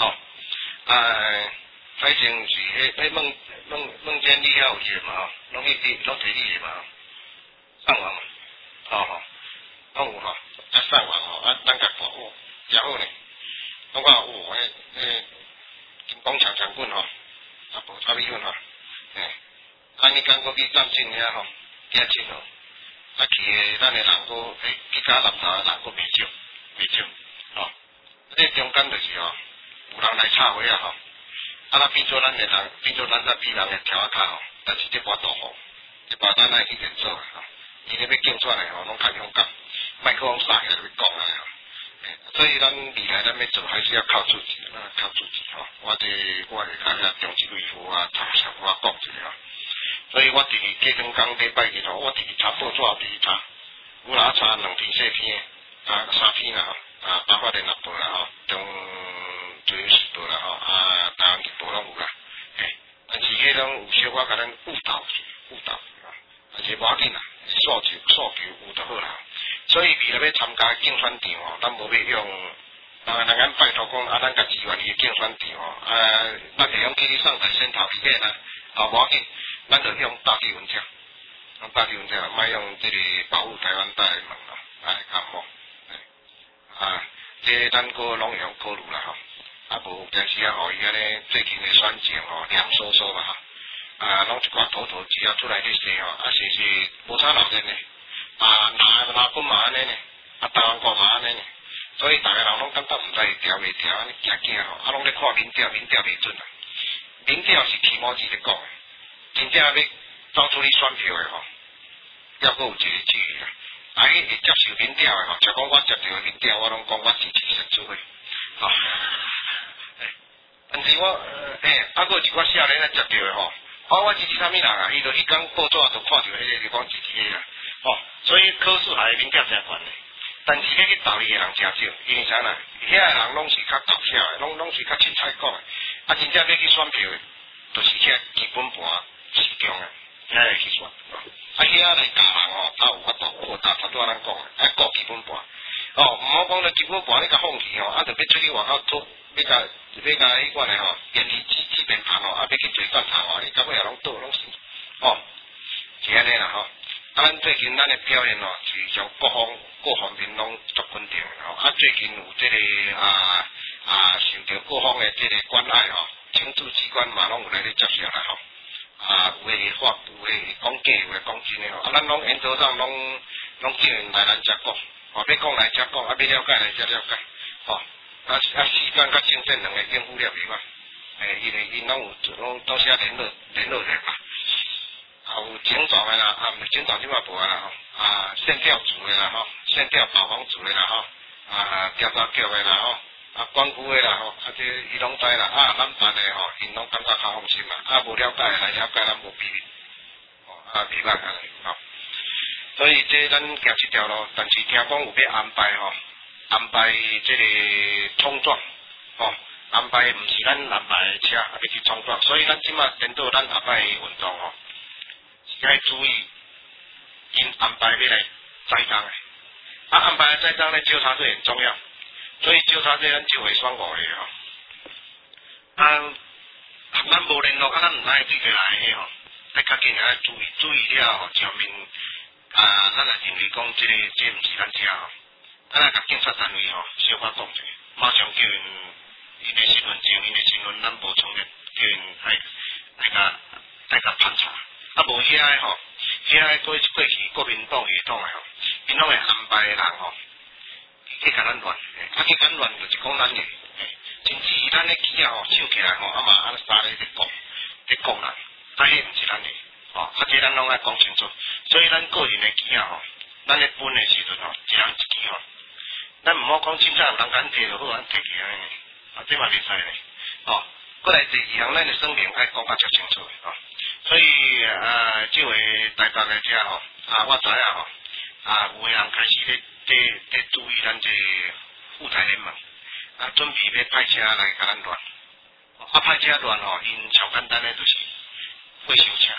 反正是迄孟建利遐有翕嘛，拢摕你翕嘛，上网嘛，拢有吼。上网吼，咱甲看真好呢。我讲金光长棍吼，无差米粉吼，你敢过去站进遐吼，惊钱吼，去诶，咱诶人佫去甲南投诶人佫袂少，这中间就是吼，有人来插话啊吼，那变做咱诶人，变做咱比人诶条仔骹吼，但是这把大户，这把咱来去连做吼，伊咧要竞选诶吼，拢较勇敢。麦克风撒起来就讲啊，所以咱未来咱要做还是要靠自己，靠自己吼。我会较中一类货啊，插小我讲一下。所以我伫过两工礼拜日吼，我伫查报纸伫查，有哪查2篇4篇，3篇啦吼，包括联合报啦吼，中时报啦吼，台湾日报拢有啦。 我甲咱误导啊，但是无要紧啦，诉求有就好啦。所以为了要参加竞选场哦，咱无要用。人家拜托讲啊，咱甲支援伊的竞选场哦，咱会用去你上台先头意见啦，无要紧，咱就用大气文章，莫用这个保护台湾大的门咯，较好，这咱个拢会用考虑啦吼，无但是互伊安尼最近的选情吼凉飕飕嘛拢一寡头只要出来咧说吼，是无啥闹热呢，哪本嘛安尼呢，台湾国嘛安尼呢。所以大家人拢感觉毋知调袂调，安尼惊吼，拢咧看民调袂准啊。民调是起码字咧讲，真正要走出去选票的吼，要阁有一个距离啊。会接受民调的吼，就讲我接到民调，我拢讲我支持陈水扁，吼。但是我阁有一寡少年啊接到的吼，我支持啥物人啊？伊就迄天报纸就看到迄个就讲支持迄个啊，吼。所以考试下的民调真悬嘞。但是迄个道理的人真少，因为啥呢？遐个人拢是较搞笑的，拢是较凊彩讲的。真正要去选票的，就是遐基本盘市中的，遐个去选。遐来教人哦，才有法度扩大，差不多咱讲的，顾基本盘。毋好讲了基本盘你甲放弃吼，就要出去外口做，要甲迄款的吼，言语基本盘要去做战场你到尾也拢倒拢死，是安尼啦吼。咱最近咱的表现是从各方面拢足稳定最近有这个受到各方的这个关爱情治机关嘛拢有来咧接受啦有诶发，有诶讲假，有诶讲真诶咱拢原则上拢叫因来咱遮讲要讲来遮讲要了解来遮了解时间甲精神两个应付了袂歹因拢有都写联络者嘛。有警长的啦，毋是警长即摆无啦线调组的啦线调保防组的啦调查局的啦管区的啦这伊拢知啦咱办的因拢感觉较放心啦无了解的来了解咱无秘密秘密安尼所以这咱行这条路，但是听讲有要安排这个冲撞安排毋是咱安排的车要去冲撞，所以咱即摆颠倒咱下摆运动要注意，因安排要来栽赃的，安排栽赃咧纠察队很重要，所以纠察队咱就会选5个咱无联络，咱毋知对过来的要较紧要注意了上面咱也认为讲这毋是咱遮咱也甲警察单位小可讲者，马上叫因的身份证、因的身份咱无承认，叫因来甲盘查。无遐个遐个过去国民党系统因拢会安排人去甲咱乱，去甲咱乱就是讲咱诶，甚至于咱咧机手起来嘛安沙咧咧讲咱，迄毋是咱诶，这咱拢爱讲清楚。所以咱个人诶机咱咧分诶时阵一人一支咱毋好讲凊彩有人敢摕就好，咱摕起安尼，这嘛袂使咧，过来第二项，咱诶声明爱讲较清楚所以这位台北的遮我知影有诶人开始咧注意咱这副台联盟准备要派车来甲咱乱，派车乱因上简单诶就是火烧车，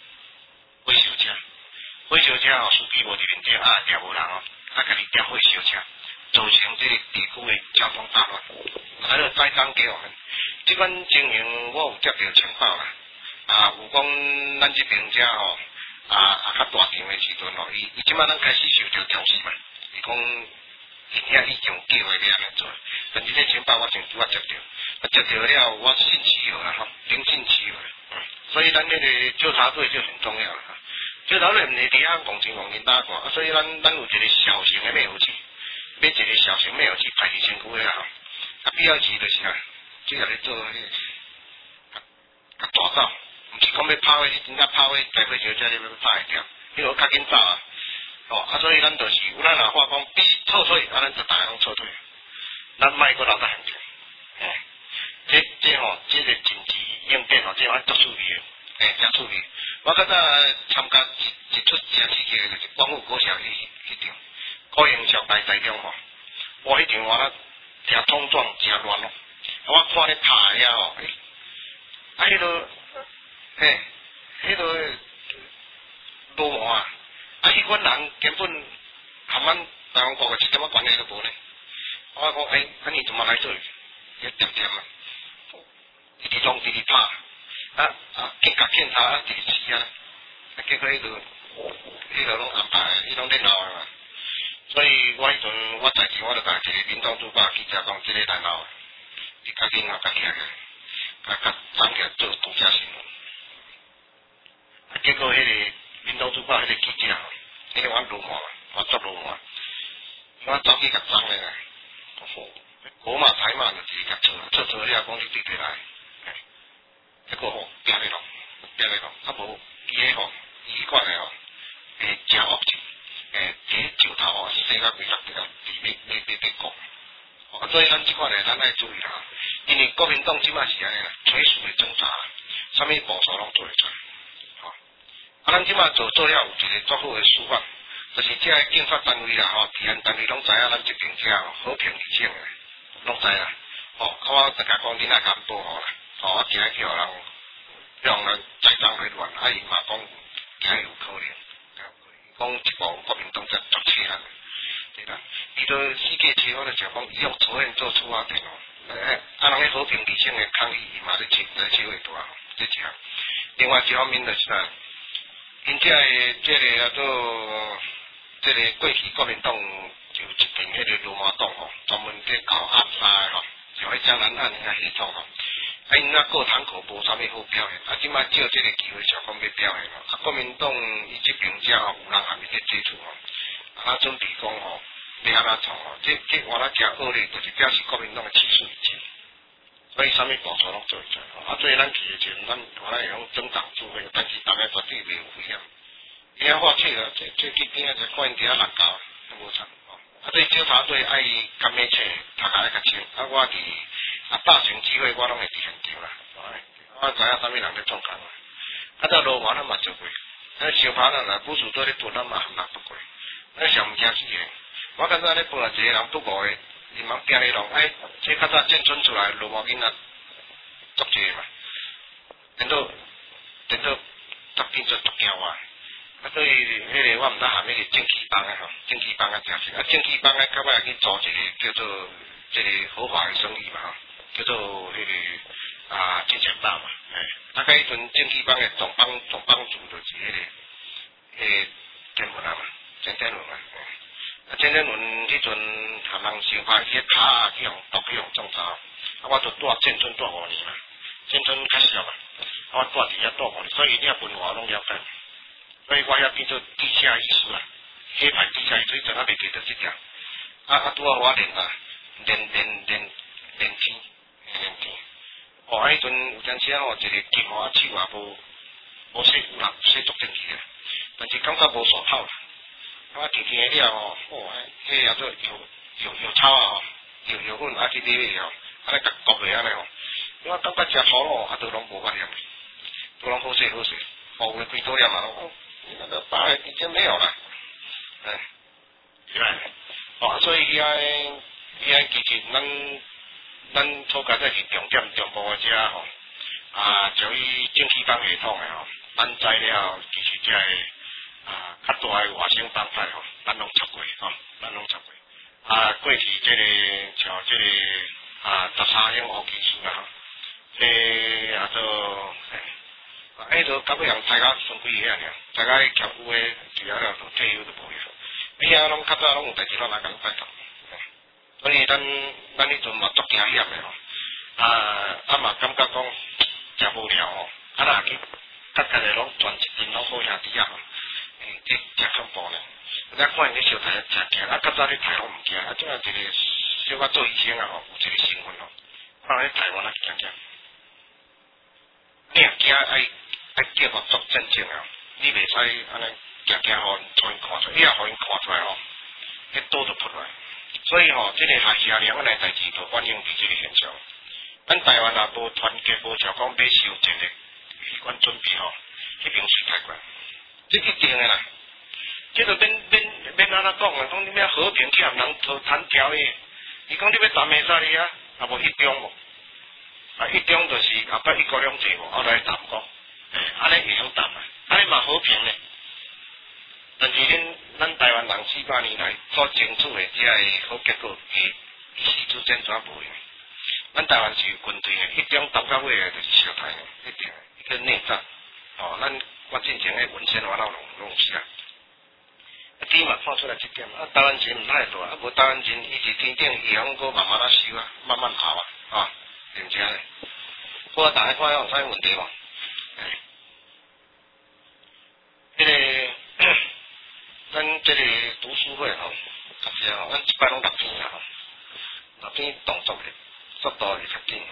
司机无伫面顶掠无人家己点火烧车，造成这个地区诶交通大乱，还有栽赃给我们。这款情形我有接到情报啦。有讲咱这边遮较大场的时阵伊即摆咱开始受到重视嘛。伊讲遐已经叫的要安尼做，但是这情报我真拄接到了，我信其有啦零信其有所以咱这个纠察队就很重要了纠察队毋是伫遐讲情讲打看所以咱有一个小型的灭火器，买一个小型灭火器排伫身躯啦必要时就是即个咧做大走。毋是讲要拍火，你真正拍火大火烧车你要拍会掉，你要较紧走所以咱就是有咱若话讲比撤退，咱就大家拢撤退，咱莫阁留在现场。这个紧急应变这玩意足趣味的，真趣味。我较早参加一出真刺激的，就是广府国小迄场，高雄小台台中迄场我真冲撞真乱我看咧拍遐迄个迄个落寞啊，迄款人根本含咱台湾国个一点仔关系都无呢。我讲你怎么来做？一点点啊，直直弄直直拍，警察检查直直试啊，结果迄个拢安排，伊拢咧闹啊嘛。所以我迄阵我在前我就甲一个民众主办记者讲，即个来闹，你赶紧甲起来，甲站起来做独家新闻。结果迄个民众主办迄个记者，迄个我落看，我捉落看，我走去甲站咧啦，国嘛财嘛就直接甲做了，讲你对对来，结果拼咧咯，无伊迄伊款诶真恶质。第石头生甲几十条，要讲。所以咱即款诶，咱爱注意啦。因为国民党即摆是安尼啦，垂死诶挣扎，啥物步数拢做会出。咱即摆做了有一个足好诶示范，就是即个警察单位啦，治安单位拢知影咱这边遮和平理性诶，拢知啦。我大家讲，恁也敢保护啦。我今日去互人让人栽赃毁乱，伊嘛讲今日有可能。讲一部国民党在作车啦，对啦，伊都世界车，我就想讲，伊用抽烟做出发点哦，人咧和平理性诶抗议，伊嘛咧车会大吼，这一项。另外一方面就是啥，因遮诶这个叫做这个过去国民党就一群迄个流氓党吼，专门在搞暗杀诶吼，像迄江南案遐系统吼。因各堂口无啥物好表现，即摆借这个机会想讲要表现咯。国民党伊即边遮有人还没在接触准备讲要安怎创这换了诚恶劣，就是表示国民党的气势已经。所以啥物步骤拢做会出。所以咱去的时阵，咱原来会用政党指挥，但是大家绝对袂有危险。伊遐发册啊，这去边啊，就看因伫遐乱搞，都无差。所以警察队爱甘咩册，大家爱较清。我伫大型机会我拢会伫现场啦，我知影啥物人咧创工。到罗马咱嘛做过，小扒咱若不属对咧蹲，咱嘛含人不过。上毋惊死诶！我刚才咧报一个人不过诶，伊忙拼咧弄，这较早建村出来罗马囡仔足济嘛，等到逐变做独条啊。所以迄个我毋知含迄个政气帮诶吼，政气帮啊诚实，政气帮诶较尾去做一个叫做这个合法诶生意嘛吼。叫做迄个金钱豹嘛，大概迄阵政气帮诶总帮主就是迄个天文啊嘛，郑天伦啊，郑天伦迄阵含人相拍去拍去用毒去用种草，我就住建村住5年嘛，建村较小嘛，我住伫遐住5年，所以遐文化拢了解，所以我遐变做地下意识啊，黑牌地下意识，真啊袂记得即条，拄我练天。迄阵有阵时一个金华手也无洗有人洗足电器啊，但是感觉无煞透啦。我天天了迄也做油草啊油粉去买了安尼甲焗落安尼我感觉食好咯，都拢无法念，都拢好势，有诶几多念嘛，那个8已经没有了，是吧？所以遐其实咱初阶在是重点中部诶遮吼，就以政气帮系统诶吼，咱知了其实遮个较大诶外省帮派吼，咱拢插过吼，过去即个像即个13乡乌旗士啊，迄做都到尾人大家算几个尔，大家业务诶除了就退休就无去，遐拢较早拢有代志拢来甲咱拜托。所以咱迄阵嘛足惊险诶吼，嘛感觉讲真无聊吼，若去大家拢全一群拢好兄弟啊，这真恐怖呢。咱看因咧小台真惊，较早咧台拢毋惊，即下一个小可做医生啊吼，有一个身份吼，看咧台湾啊惊。你若惊爱计划做正经啊，你袂使安尼惊互因看出来，你若互因看出来吼，迄刀就扑来。所以这个下年的代志就反映伫这个现象。咱台湾也无团结，无像讲要修正的，迄款准备迄边水太悬，这一定的啦。这个免安怎讲啊？讲你要和平去和人谈条约，伊讲你要谈咩啥哩啊？也无一中无，一中就是后摆一国两制无，后来谈讲， 安尼会晓答嘛？安尼嘛和平呢。但是咱台湾人400年来所争取的只个好结果，是之前怎无用？咱台湾是有军队的，一点到到尾的就是小台的，一定的，一个内战。哦，我之前的文献我拢有写。天嘛看出来这点，台湾钱唔太大，无台湾钱伊是天顶，伊通个慢慢收啊，慢慢熬啊，是毋是安尼？我大家看有啥问题无？咱这个读书会吼，确实吼，咱一摆拢6天啊吼，6天动作的速度会较紧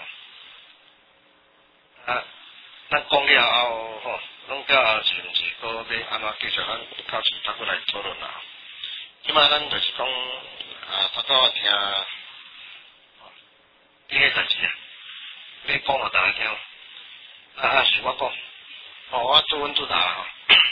啊。咱讲了后吼，讲了后是毋是搁要安怎继续咱考试再过来讨论啊？即摆咱就是讲差不多听这个代志啊，要讲互大家听。是我讲，我做阮主答吼，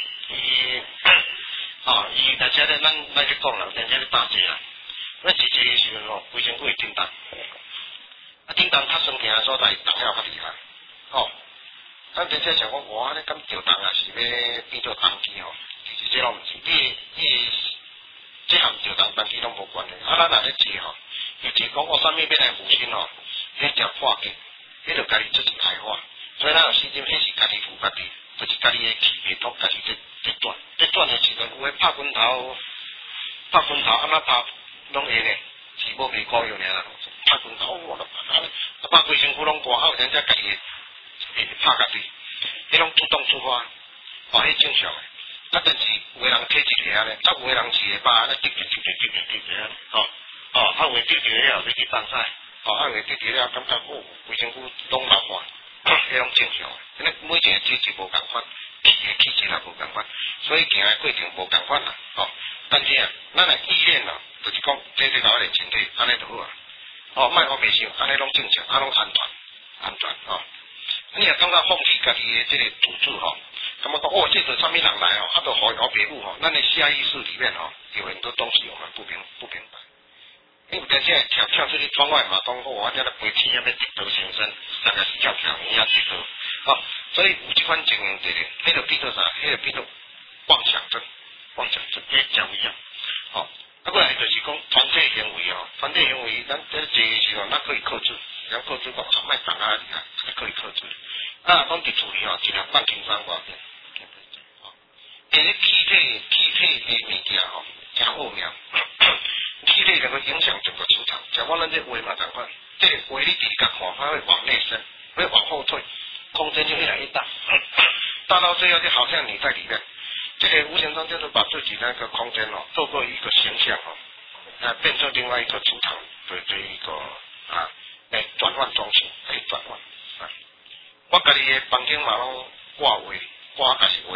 伊大家咧，咱去讲啦，大家咧打击啦。咱是这个时阵吼，规身躯会震动，震动较生气的所在，动了较厉害，咱真正想讲，我安尼咁调动啊，是要变做动机吼，其实这拢毋是，这含调动动机拢无关的。咱若咧坐吼，就坐讲我啥物要来负心吼，迄叫破格，迄就家己自己开发。所以咱有时阵，迄是家己负家己，就是家己的气脉通，家己在转，在转的时阵，有诶拍滚头，安怎拍拢会呢？是无袂高用尔，拍滚头，拍规身躯拢挂好，人家家己会拍家己，迄种主动出发，迄正常诶。但是有诶人体质下咧，有诶人是会把咧滴滴安尼，有诶滴滴了要去放晒，有诶滴滴了感觉规身躯拢流汗。迄种正常，因为每一个体质无共款，气质也无共款，所以行的过程无共款啦，但是咱来意练啦，就是讲这搞我哋身体，安尼就好啊，莫学袂想，安尼拢正常，拢安全，你若感觉放弃家己的这个主治感觉讲这个啥物人来就互我爸母咱的下意识里面有很多东西我们不明白。因为真正跳出去窗外嘛，讲我这个飞天要直头成身，实在是跳伊直头，所以有这款情形在咧，迄就变做啥？迄就变做妄想症，迄叫一样，过来就是讲团体行为团体行为，咱在坐的时候，咱可以克制，然后克制讲莫动啊，可以克制。讲伫厝里尽量放轻松外面，因为气体的物件真奥妙。气体能够影响整个磁场，像我咱这话嘛同款，这个话你直觉看，它会往内伸，会往后退，空间就越来越大，大到最后就好像你在里面，这个无形中就是把自己那个空间透过一个形象变成另外一个磁场的这一个来转换中心，可以转换我家己的房间嘛拢挂画，挂也是画，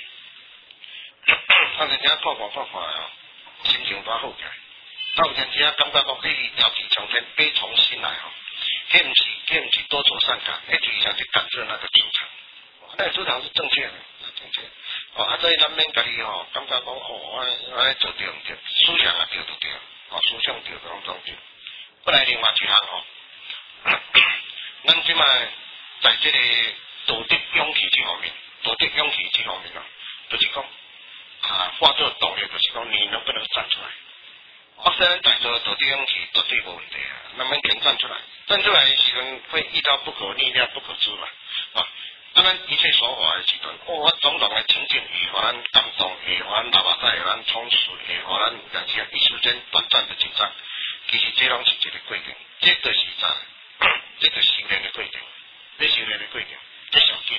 真正看心情多好起来。有阵时感觉讲可以调起从天悲从心来迄毋是多愁善感，迄就是像是感知那个主场，那个主场是正确的，所以咱免家己感觉讲我安尼做对毋对，思想对就对，思想对就拢对。过来另外一项咱即摆在这个道德勇气这方面，就是讲化作动力，就是讲你能不能站出来。虽然在座道德勇气绝对无问题咱们肯站出来的时阵会遇到不可逆料、不可知嘛，当然一切说法的时阵，我种种的情境会互咱感动，会互咱流目屎，会互咱充实，会互咱有阵时一时间短暂的紧张，其实这拢是一个过程，这就是啥？这就是修炼的过程，这小劲。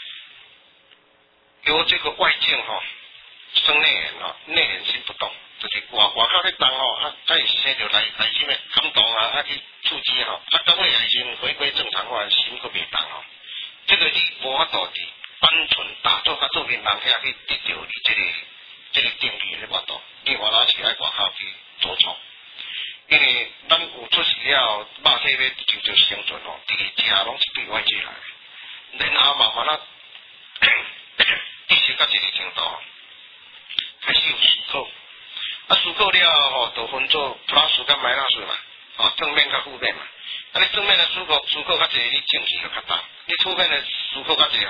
由这个外境生内敛内敛心不动。就是外口咧动才会生着内心的感动去刺激到尾内心回归正常化，心佫袂动这个你无法度伫单纯打造甲做面人遐去得到你这个定义咧无度，你外头是爱外口去着创，因为咱有出事了，肉体要就着生存第二食拢是对外界来，然后慢慢意识到一个程度，开始有思考。思考了就分做 plus 甲 minus 嘛，正面甲负面嘛。你正面的思考较济，你正气就较大；你负面的思考较济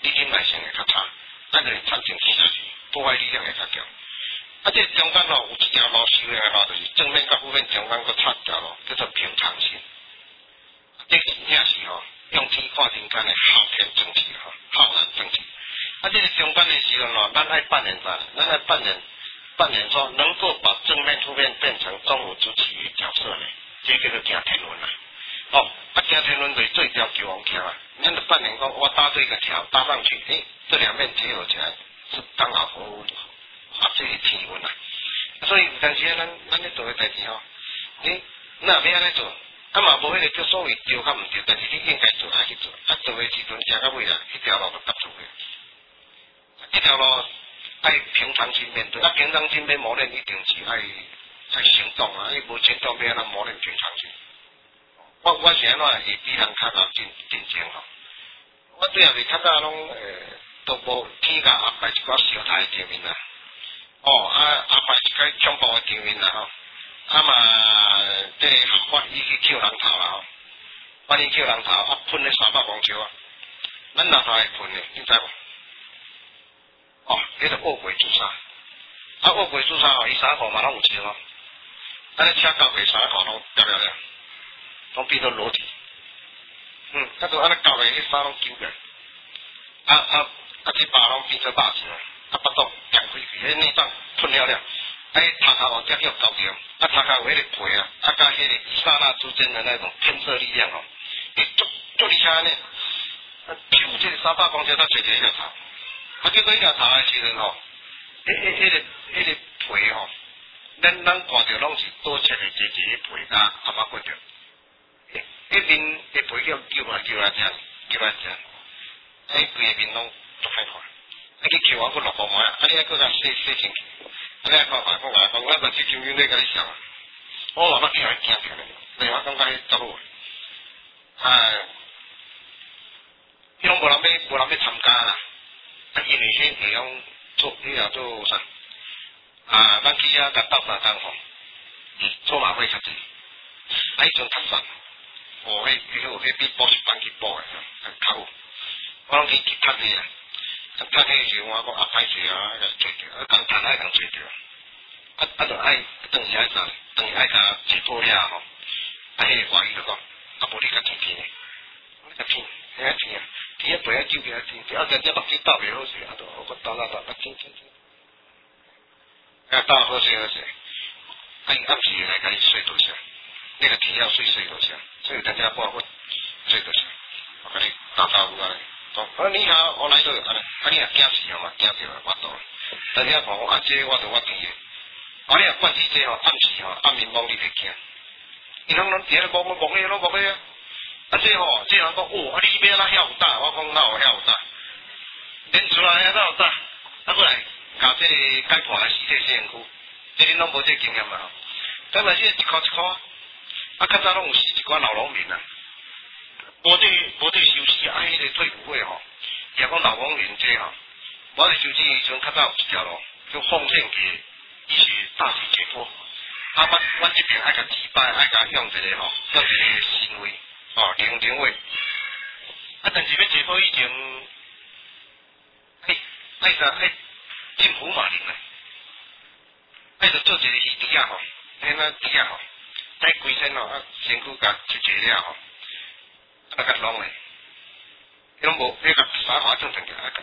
你啉来先会较差，咱就是产生4小时，破坏力量会较强。啊，这中间有一条路修的路，就是正面甲负面中间佫插一条路，叫做平常心。这真正是用天看人间的昊天正气浩然正气。啊，这个中间的时阵咱爱扮演啥？咱爱扮演说能够把正面负面变成中午之气的角色呢，这叫做行天轮啦。行天轮就是做一条球王桥啊。咱就扮演讲，我搭这个桥搭上去，这两面结合起来是刚好合这个天轮啊。所以有阵时咱咧做嘅代志你那要安尼做，嘛无迄个叫所谓对较毋对，但是你应该做爱去做，做嘅时阵行到尾啦，迄条路就搭住嘅。这条路爱平常心面对，平常心要磨练一定是爱行动啊，无行动要安怎磨练平常心？我是安怎会比人较早进前我对后是较早拢都无天甲安排一寡小台场面啦。安排一个恐怖的场面啦嘛这合法伊去捡人头啦反正捡人头喷咧300公尺咱哪头会喷咧？你知无？迄个恶鬼自杀，恶鬼自杀伊3块嘛拢有钱安尼车交给3块拢了，拢变做裸体，就安尼交给迄衫拢揪起来，这把拢变做肉钱，巴肚夹开去，迄内脏喷了，头壳往这叫搞掉，头壳有迄个皮加迄个以刹那之间的那种喷射力量足厉害呢，咻这300公尺才找一个头，结果迄条头的时阵迄个皮咱看到拢是多切的节皮阿妈过着，迄面的皮叫来食，规个面拢足歹看，去扣我佫6公码，你佫甲洗清气，你看我把这球员咧甲你想，我慢慢去惊着咧，另外感觉迄走路，迄拢无人要参加啦，因为迄会用做做啥？咱去甲斗相共做马会较济，迄阵读书，迄比补习班去补诶，较有，我拢去读迄啊，读迄个时候我讲歹势甲找着，讲谈爱讲找着，就爱等于爱啥？等于爱甲解脱了迄个话语就讲，无你甲天诶，你甲天，天陪啊救起来天，这目睭斗袂好势，我斗天。斗好势，暗时来甲你睡倒下，那个天要睡倒下，所以大家帮我睡倒下，我甲你打招呼你好，我来到你也惊死嘛，惊着我倒，大家看我这我天的，你也关起这暗时暗暝摸你袂惊，伊拢伫咧摸啊，这人讲你边哪遐有大，我讲哪有遐有大，连出来哪有大，过来。搞这个解剖的尸体实验区，这恁拢无这经验嘛？咱嘛是一块，较早拢有死一寡老农民无对休息迄个退伍会也讲老农民这我伫休息以前较早有一条路叫奉献给伊是大体解剖，阮这边爱甲祭拜，爱甲用一个叫一个神位灵位，但是要解剖以前，爱进福马林就做一个鱼池那池规身身躯甲切了甲弄嘞，拢无甲3块正正起来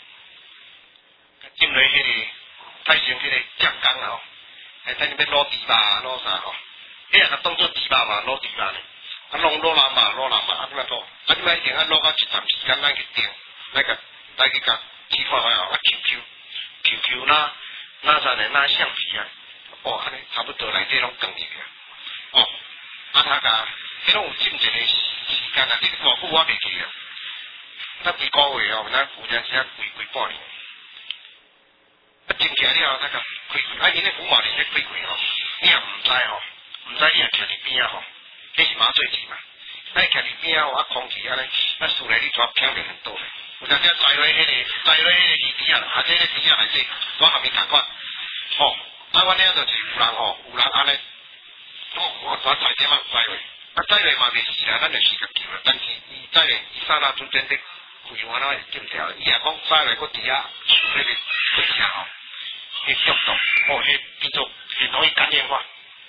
浸落迄个太阳迄个酱缸等于要卤猪肉卤啥迄甲当做猪肉嘛卤猪肉呢，弄卤腩嘛怎么做？怎么已经卤到一段时间，咱去定，来去甲试看看QQ 那啥的那橡皮安尼差不多内底拢放入去他甲迄拢有浸一个时间这个偌久我袂记那几个月咱有阵时规半年，浸起来了甲开因咧福马林咧开你也毋知你也徛伫边迄是麻醉剂嘛，徛伫边空气安尼，输来你抓飘得很多。有阵时栽落迄个鱼池这个池内底，我下面读过，阮遐就是有人安尼，我栽这嘛栽落，栽落嘛袂死啦，咱就是甲救啦，但是伊栽落伊刹那之间咧肺完了就掉，伊也讲再来个底下，那个个底下吼，迄毒毒，哦，迄变做很容易感染化，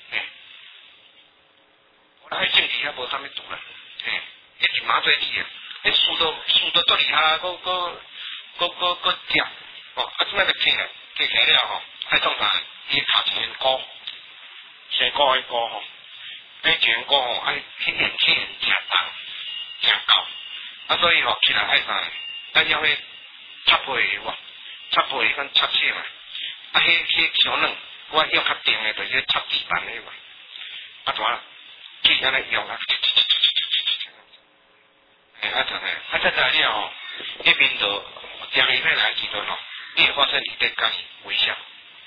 我迄政治也无啥物毒啦，迄是麻醉剂啊，迄输到足厉害，个食，哦，即摆就起来，起了吼，爱创啥？伊头前面膏，生膏迄膏吼，迄前膏吼爱去盐食重，食够。啊，所以吼起来爱啥？咱要去插配哇，插配跟插切嘛。啊，迄小嫩，我要较定的，就是插地板的嘛。啊，怎啊？去安尼用啊，再来了吼，迄边就食伊要来时阵吼，你会发现伊在甲你微笑，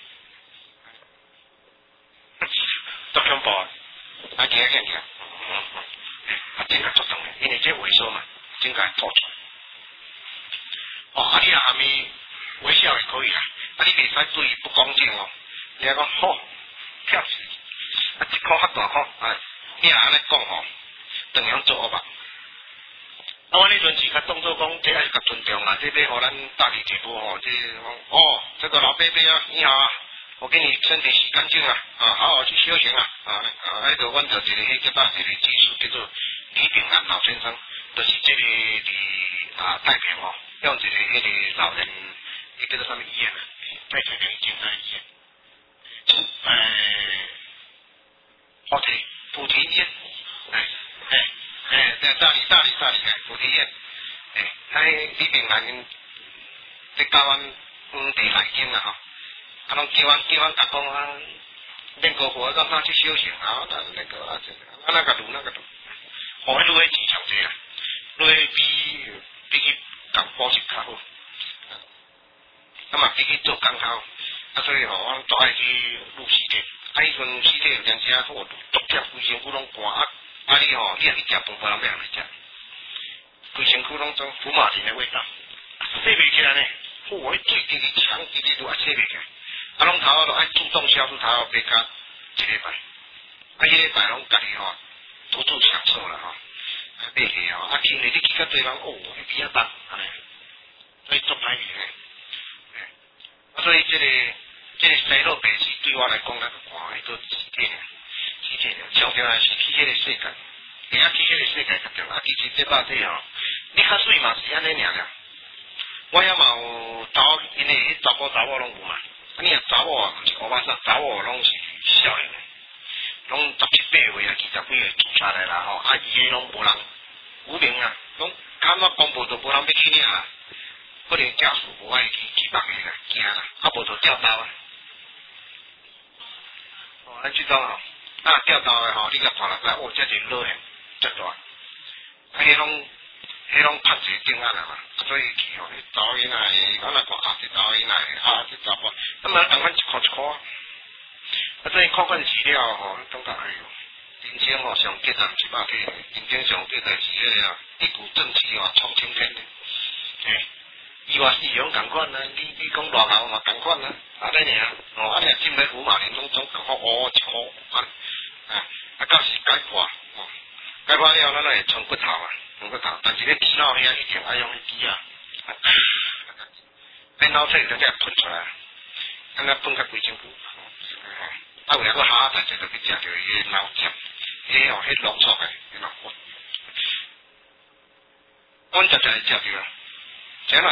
足恐怖啊！啊，行，啊，真个足痛的，因为这萎缩嘛。真该吐出来。哦，啊，你下面微笑也可以啦。啊，你袂使对伊不恭敬哦。你讲好，跳死，啊，一箍较大箍，啊，你也安尼讲吼，同样做恶吧。啊，我呢阵时甲当作讲，这还是较尊重啦，这要互咱大理节目吼，这哦，这个老伯伯啊，你好啊，我给你身体洗干净啊，好好去修行啊，迄个阮就一个迄个大一个技术叫做李炳南老先生。就是这个代表吼，用一个迄个老人，叫做什么医院啊？太平精神医院，莆田医院，大理莆田医院，李炳南在教阮地来经啊吼，啊，拢叫阮甲讲啊，练功夫让他去修行啊，那个那个路，互迄路诶钱上济啦。你比去讲补习较好，嘛比去做工头，啊所以吼，我都爱去入尸体，啊迄阵尸体有阵时啊，我毒贴规身躯拢寒，啊你吼，你若去食饭，别人要来食，规身躯拢种福马林的味道，洗袂起来呢，我迄水直直长直直都啊洗袂起来，啊拢头都爱主动消毒头别甲一礼拜，啊一礼拜拢家己吼，处享受啦吼。买去哦，啊，因为你去较侪人哦，迄比较重，安尼，所以做歹去咧。啊，所以这个西路白痴对我来讲，那个看迄个起点，强调还是去迄个世界，会晓去迄个世界较重要。啊，其实这肉体吼，你较水嘛是安尼尔。我也嘛有查，因为迄查某拢有嘛。啊，你若查某啊，毋是乌巴桑，查某拢是少年。拢17、8岁啊，20几岁自杀来啦吼，啊伊个拢无人有名啊，拢看我公布都无人要去领啊，可能家属无爱去别个啦，惊啦，啊无就吊刀啊，哦，咱即种吼，啊吊刀的吼，你甲看落来，哦，这是老险，足大，啊迄拢拍一定案啦嘛，所以去吼，迄导演啊，我来看啊，这导演啊，这查甫，那么共款一箍。啊，这看惯饲了吼，感觉哎呦，人生吼上结啊，是肉体，人生上结就是迄个一股正气哦，冲青天的，伊话是用共款啊，你讲大头嘛共款啊，啊尼尔，哦，啊你若进来福马林拢总共好哦一箍，啊到时解破，解破了咱会穿骨头啊，但是咧肌肉遐一定爱用迄支啊，变脑脆就这样喷出来，安尼喷较规身躯。啊，有两个哈仔就去食着迄脑汁，迄吼迄浓缩的，迄脑骨。阮食着啊，食啦，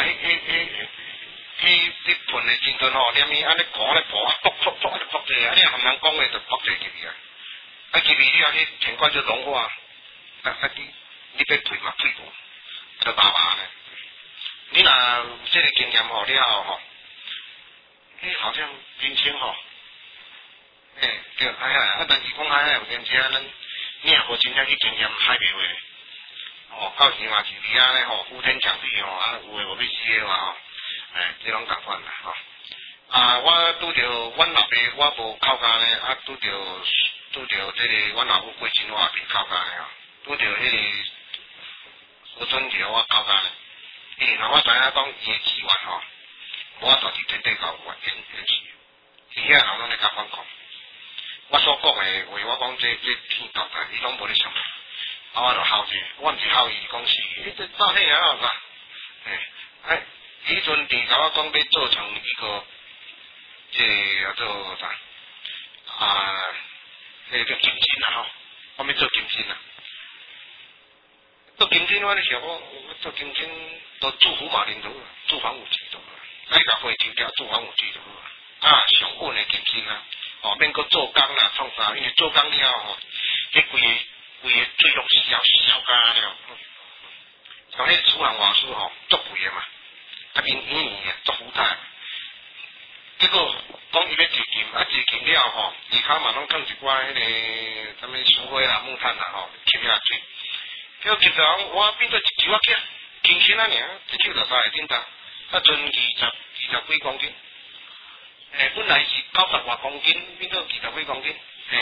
迄喷的时阵吼，连伊安尼狂安尼扑啊，噗安尼扑者，啊你含人讲的就扑者入去啊，啊入去了，迄血管就融化，你要退嘛退无，就麻麻呢。你若有这个经验吼了后吼，好像人生吼。对，哎呀，啊，但是讲哎呀，有阵时啊，咱你也无真正去经验海袂话，哦，到时嘛是伫安尼吼，呼天抢地吼，啊，有诶无要死诶嘛吼，这拢共款啦吼。啊，我拄着阮老爸，我无靠家呢，啊，拄着这个阮老母过身，我也袂靠家呢吼，拄着迄个苏春桥我靠家呢，若我知影讲伊诶资源吼，无法度伫天地搞演戏，伊遐人拢咧甲反抗。我所讲的话，我讲这天道的，伊拢无咧想，啊，我就孝者，我毋是孝伊，讲是，这早起啊， 以前伫甲我讲要做成一个，叫做啥迄个金星啦吼，我要做金星啦。做金星我咧想我做金星都住福马林就好，住房屋区就好，爱甲花钱交住房屋区就好上稳的金星啊，免搁做工啦，创啥？因为做工了吼，迄规个费用小加了，像迄厨房瓦斯吼，足贵的嘛。年足负担，结果讲伊要自金，自金了吼，下骹嘛拢放一寡迄个啥物石灰啦、木炭啦吼，吸下水，结果吸着我变做一球仔仔，轻轻尔，一手就三个顶当，存20几公斤，本来是90外公斤，变做20几公斤，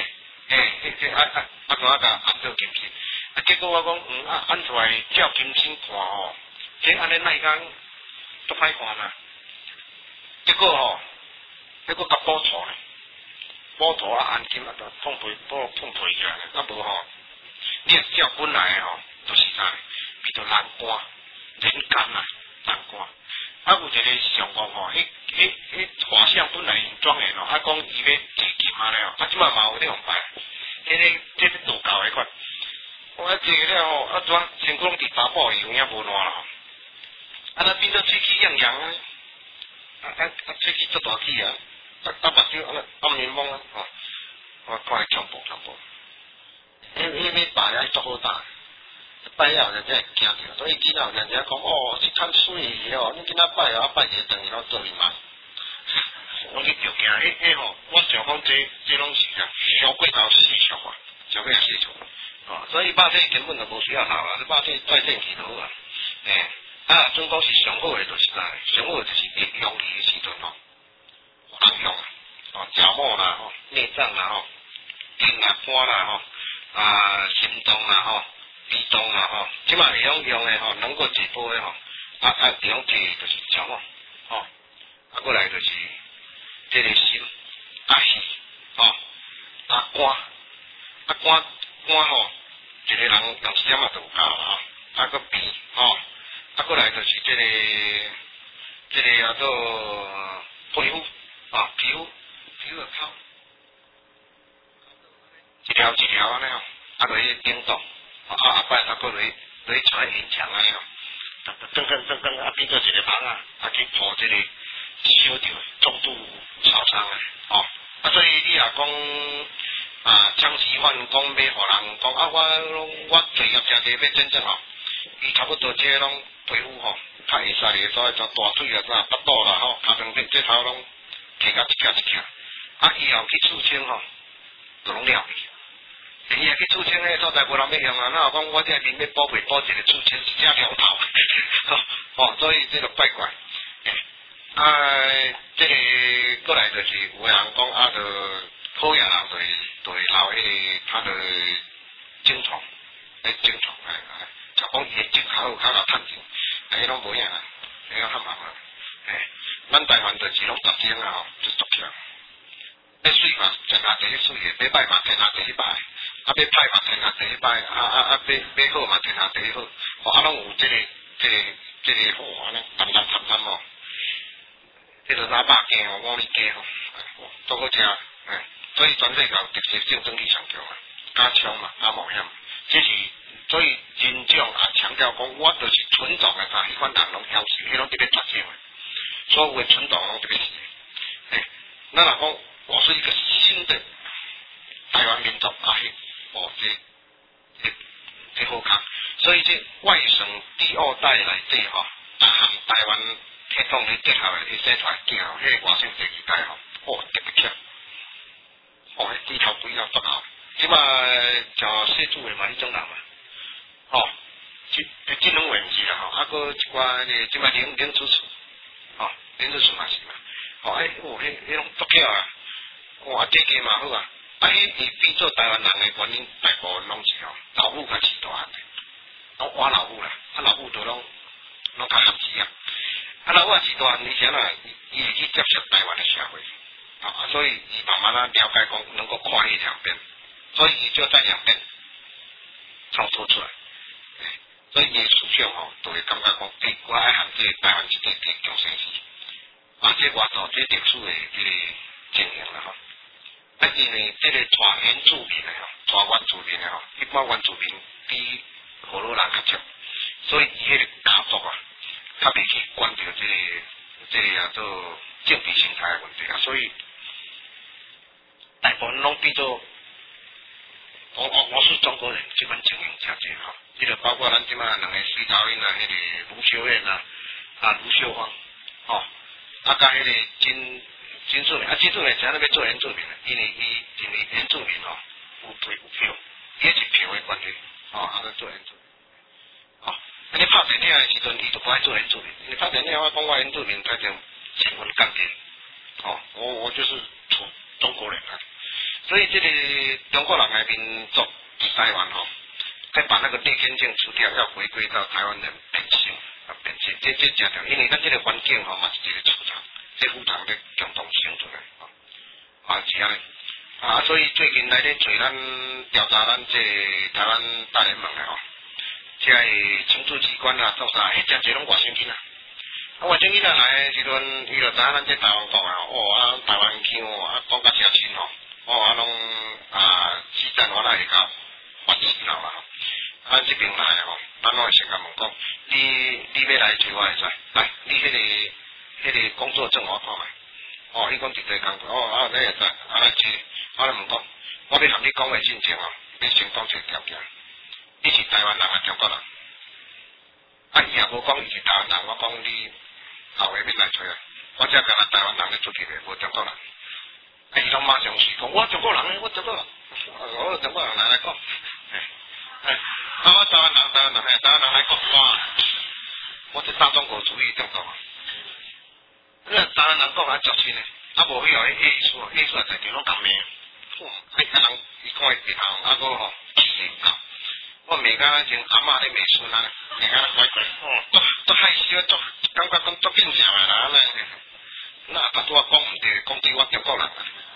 怎甲按做金星，结果我讲按出来照金星看吼，这安尼哪讲？都歹看嘛，结果甲补错咧，补错按金就碰赔起来咧，无你若照本来就是啥，比做蓝肝、人干啊，蓝肝，有一个上讲迄画像本来装的讲伊要自金咧即摆嘛有咧用牌，这是度教的款，我这个了怎身躯拢伫查甫有影无烂啦。那变做喙齿痒痒喙齿足大齿目睭暗面蒙我看伊恐怖，迄摆还足好打，摆了人家会惊着，所以今仔人家讲这摊水你今仔摆摆一个等于拢做面嘛，我去着惊，我想讲这拢是小过头4小小过4小所以肉体根本就无需要好你肉体再正气就好准讲是上好诶，就是啥？上好就是用力诶时阵人用脚膜啦内脏啦筋啦肝啦心脏啦鼻动啦即摆会用诶能够直播诶地方摕就是脚膜过来就是这个心肺肝一个人用时就有够啦个鼻过来就是这个叫做皮肤皮肤的口，一条安尼落去顶动，摆过落去传延长安尼变做一个网去破这个小条重度烧伤所以你若讲长期犯讲要互人讲我罪业真济要真正伊差不多这个拢。皮肤较会使的，所以就大腿啊、巴肚啦、骹中边这头拢摕甲一徛，以后去刺青就拢了去。伊若去刺青迄所在无人要用哪有讲我这面要补一个刺青是只了头，所以这个怪怪。这个过来就是有人讲就好野人就会留他的精虫，就讲伊的精较老趁钱。迄拢无影啦，迄个较忙啦。咱台湾就是拢10种就足强。要水嘛，天下第一水的；要歹嘛，天下第一歹；要歹嘛，天下第一歹；要好嘛，天下第一好。拢有这个安尼淡淡这个喇叭鸡五里鸡都好食。所以全世界直接竞争力上强加强嘛，加冒险。这是。所以真正强调讲，我就是纯种诶，迄款人拢要死，迄拢特别特少诶。所有诶纯种拢特别死。咱若讲我是一个新的台湾民族这好看。所以这外省第二代来这含台湾血统咧结合诶，生出来囝迄个外省第2代特别强。迄龟头足好。即摆像西主诶嘛，迄种人嘛。技能问题啦个一寡即摆零出处零出处嘛是嘛迄种足巧这个嘛好伊变做台湾人的原因大部分拢是老母较饲大汉的拢活老母啦老母都拢较合适老母饲大汉而且伊会去接受台湾的社会所以伊慢慢了解讲能够跨越2边，所以伊就在2边创作出来。 所以伊思想吼，就会感觉讲，我爱含这台湾这个强生死，这外头这特殊的这个情形啦吼。因为这个带原住民的吼，带原住民的吼，一般原住民比荷兰人较少，所以伊迄个家族啊，较袂去管着这个叫做政治生态的问题啊，所以大部分拢变做。我是中国人，基本情形诚济吼，这个包括咱即马两个水头因啊，迄个卢秀燕啊，卢秀芳，吼，甲迄个金素梅，金素梅怎样要做原住民？因为原住民吼有对有票，伊是票的关系，在做原住民，你拍电影的时阵，伊就不爱做原住民。你拍电影我讲我原住民，他就千分干净，我就是中国人啊。所以这个中国人的民族台湾再把那个内天性除掉，要回归到台湾人本性这真正，因为咱这个环境嘛是一个储藏，这副藏咧共同生存的是安尼所以最近来咧做咱调查咱这台湾大联盟的这个情治机关啊，做啥？迄真侪拢外省囡仔，外省囡仔来的时阵，伊就知影咱这台湾讲台湾腔讲甲诚亲拢四站我来会甲发死啦这边来咱拢会先甲问讲，你要来找我会使，来，你迄个工作证我看卖，伊讲一堆工作，你会使，来接，我来问讲，我要和你讲的进前你先讲一个条件，你是台湾人啊，中国人，伊也无讲伊是台湾人，我讲你后下要来找我只甲咱台湾人咧出去的，无中国人。伊拢马上是讲，我中国人咧，我中国人来讲，我台湾人来讲，我是大中国主义中国，台湾人讲足亲咧，无迄艺术也在地拢讲咩，人伊看伊地头，个气搞，我每个像阿嬷咧美孙啊，每个乖乖，都害羞，感觉讲足紧张的啦，那拄我讲毋对，讲对我中国人。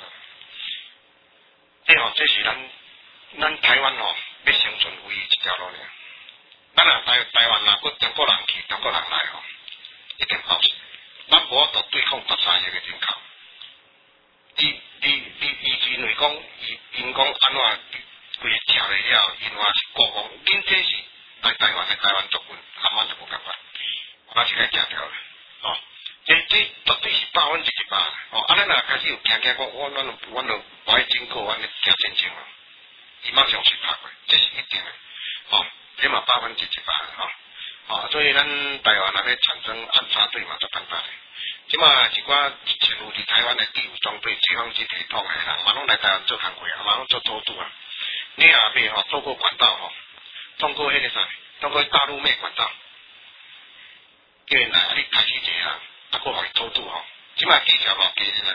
这是咱台湾要生存唯一一条路尔。咱台湾搁中国人去，中国人来一定爆死。咱无法度对抗13亿个人口。你认为讲因讲安怎规个跳来了，因话是国防，恁这是来台湾的台湾族群，阿满就无共款，我是该食掉了。这绝对是100%咱若开始有惊讲，阮就不爱经过，阮就惊战争伊马上是拍过，这是一定的，这嘛100%所以咱台湾若要产生暗杀队嘛，就简单的。即嘛一寡潜伏伫台湾的第五中队、解放军体统的人，嘛拢来台湾做工课嘛拢做偷渡啊。你也要透过管道通过迄个啥，通过大陆妹管道，叫因来你开始坐搁互伊偷渡即摆技巧加呢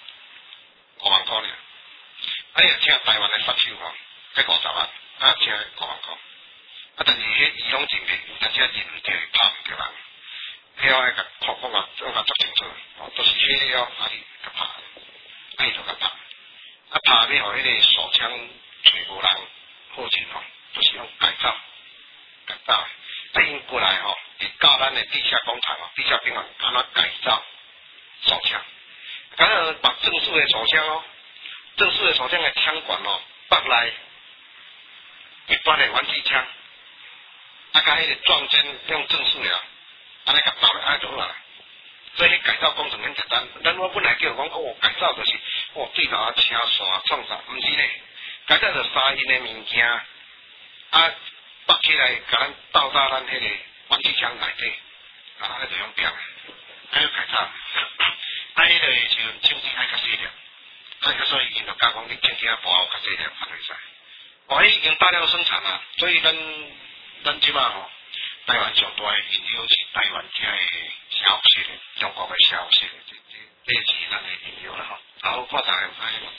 5万块尔，你若请台湾的杀手迄50万，请5万块，但是迄伊拢认袂，但是认唔着，拍唔着人，迄个甲讲啊，做清楚，都是迄了，你甲拍，伊就甲拍，拍要互迄个手枪找无人好钱就是用改造，因过来是教咱的地下工厂地下兵安怎改造手枪，敢若把正式的手枪正式的手枪的枪管放来一般的玩具枪，甲迄个撞针用正式的安尼甲包来就好啦。所以迄改造工程很简单，咱我本来叫讲改造就是对头车线创啥，毋是呢，改造就杀因的物件绑起来，甲咱倒到咱迄个玩具枪内底，那就用标，还要改造。迄个就手指爱较细粒，所以因就讲你手指薄较细粒，安尼使。已经大量生产啦，所以咱即马台湾上大的引诱是台湾遮的消耗式的，中国的消耗式的，这是咱的引诱啦好，看大家有啥问题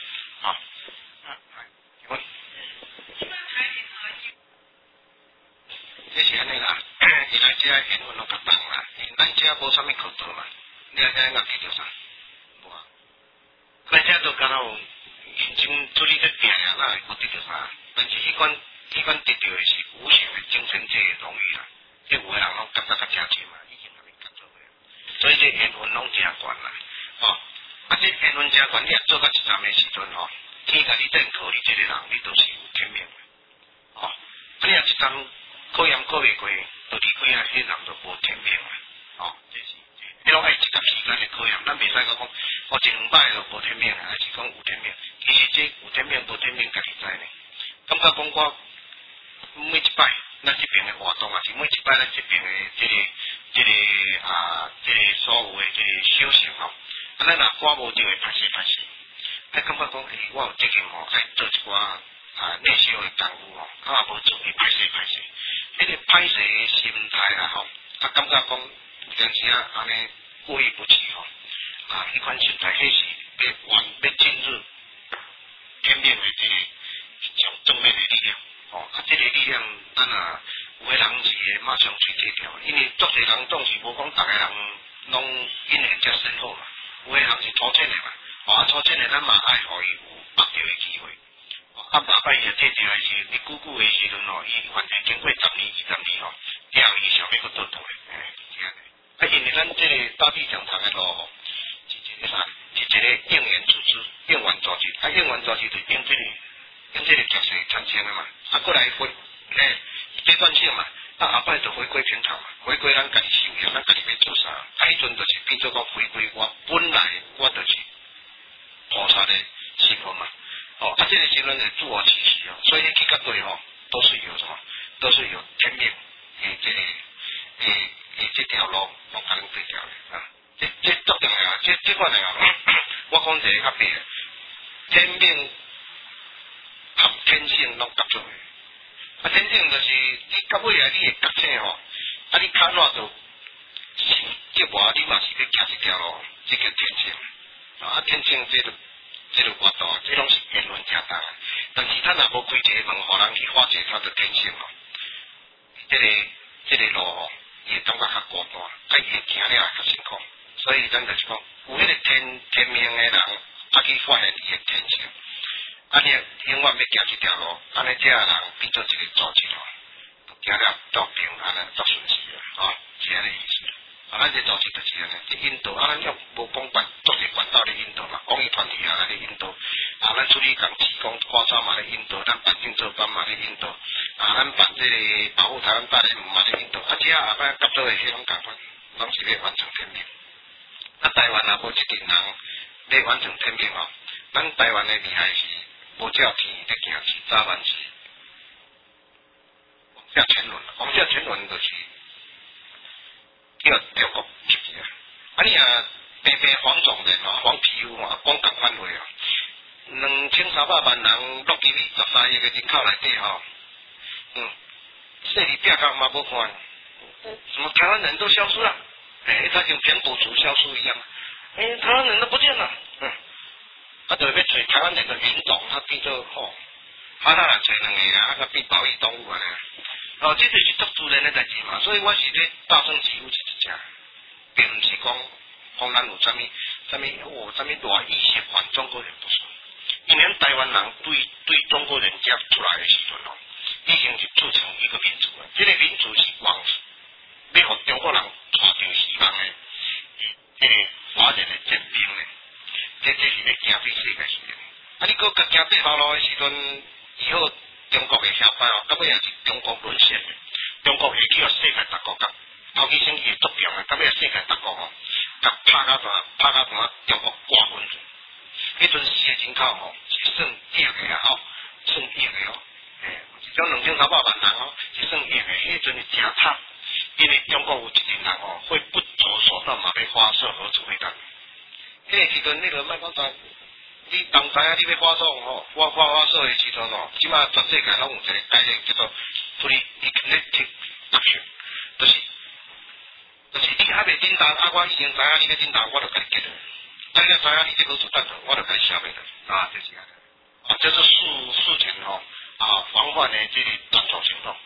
这是安尼啦，伊来遮言论拢较重啦，咱遮无啥物可做嘛，你来遮硬去做啥？无啊，咱遮都敢若有认真处理这病啊，哪会好得着啥？但是迄款迄款得到的是无形的精神界的荣誉啦。即有诶人拢感觉较诚济嘛，已经甲你合作诶，所以这缘分拢诚悬啦。哦，啊，这缘分诚悬，你若做到一站的时阵吼，天甲你认可你这个人，你都是有天命的。哦，啊，你若一站考验考袂过，就离开啊，迄人就无天命啦。哦，这是。你拢爱一段时间的考验，咱袂使讲我一两摆就无天命啊，还是讲有天命？其实这有天命无天命，家己知呢。感觉讲我每一摆咱这边的活动啊，是每一摆咱这边的这个所有的这个修行吼，啊，咱若赶无着会歹势，还感觉讲我有责任吼，爱做一寡内修的功夫吼，啊无做会歹势。迄个歹势的心态啦吼，啊感觉讲有阵时啊安尼过意不去吼，啊，迄款心态，迄是要进入天命的这个上正面的力量。哦，啊，这个力量，咱啊，有诶人是会马上吹这条，因为足侪人总是无讲，逐个人拢因缘遮深厚嘛。有诶人是粗浅的嘛，啊，粗浅的咱嘛爱互伊有拔掉的机会。啊，麻烦伊啊，这条是你久久的时阵吼，伊完全经过10年、20年吼，了伊想要搁倒倒的，是安尼。啊，因为咱这个大地讲堂的路吼，是一个啥？是一个应缘组织、应缘组织，啊，应缘组织就用这个角色产生的嘛，啊，过来阶段性嘛，啊，后摆就回归平常嘛，回归咱家己修养，咱家己要做啥，啊，迄阵就是变做讲回归我本来我就是菩萨的身份嘛，哦，啊，这个时阵是自我期许哦，所以去到对吼，都是有什么，都是有天命这条路拢甲恁对条的啊，这足重要啊，这款的啊，我讲一个较白，天命。含天性拢夹做诶，啊，天性就是你到尾啊，你会觉醒吼，啊，你脚烂就这话你嘛是要行一条路，这叫天性。啊，天性这个活动，这拢是缘分加大，但是他若无开一个门，互人去发掘他的天性吼，这个路吼，伊会感觉较孤单，啊，伊会行了也较辛苦，所以咱就是讲，有迄个天命诶人，啊，去发现伊诶天性。啊，你永远要行这条路，安尼这人变做一个组织咯，行了足平安啊，足顺遂啦，啊，是安尼意思。啊，咱这组织就是安尼，这引导啊，咱又无讲做一管道的引导嘛，公益团体啊来引导，啊，咱处理讲志工挂招嘛来引导，咱办竞做班嘛来引导，啊，咱办这个保护台湾大联盟嘛来引导，啊，这后摆合作的迄种共款，拢是要完成天命。啊，台湾啊，无一群人要完成天命吼，咱台湾的厉害是。无照天在行是早晚是王者沉沦，王者沉沦就是叫中国入去啊！啊你啊，白黄种人哦，黄皮肤啊，讲共款话哦，2300万人落伫你13亿个人口内底吼，势力变高嘛无看，什么台湾人都消失了，他像蝙蝠族消失一样，台湾人都不见了，啊，就要找台湾人的原种，它变做吼，他若找两个啊，变保育动物啊，哦，这就是足自然的代志嘛。所以我是咧大声疾呼一只，并唔是讲咱有啥物大意识反中国人不是，因为台湾人对中国人接出来的时阵哦，已经是铸成一个民族了。这个民族是要互中国人带上希望的，这个华人的征兵呢。这是要行对世界时阵，啊！你搁行对头路的时阵，以后中国会下班哦，到尾也是中国沦陷的。中国会去互世界各国甲头起先伊会作用的，到尾世界各国吼，甲拍到中国瓜分去。迄阵死的人口吼是算亿个啊吼，算亿个哦，是种2300万人哦，是算亿个。迄阵是真惨，因为中国有一群人哦，会不择手段嘛要发射核子飞弹。迄个时阵，你著莫讲啥，你当知影你要发射吼，发射的时阵吼，即马全世界拢有一个概念叫做 pre-eclectic action， 就是你还袂叮当，啊，我已经知影你要叮当，我著甲你结了。啊，你若知影你这个子弹头，我著甲你消灭了。啊，就是安尼。啊，这是事前吼防范的这个战术行动。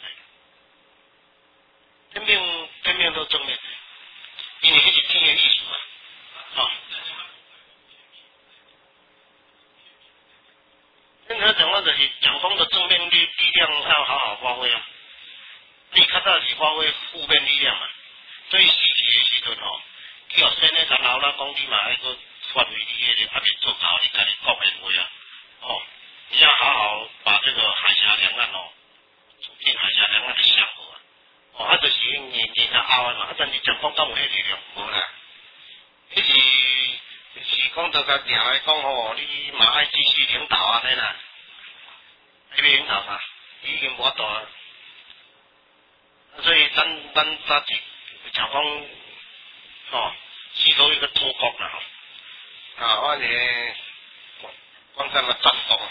天命都正面，因为迄是天的意思嘛。啊。 现在讲的就是蒋公的正面力量要好好发挥啊，你较早是发挥负面力量嘛，所以时期的时阵吼，去互先咧然后啦讲你嘛爱个发挥你迄个还没做好你家己讲的话啊，哦，你要好好把这个海峡两岸哦，促进海峡两岸的相合啊，哦，啊就是你较后啊嘛，啊但是蒋公敢有迄力量？无啦，迄是讲到甲定来讲吼，你嘛爱继续领导啊，尼啦，爱要领导啊，已经无法度啊。所以咱早起讲讲，哦，是做一个脱国啦，啊，我呢，讲什么战斗，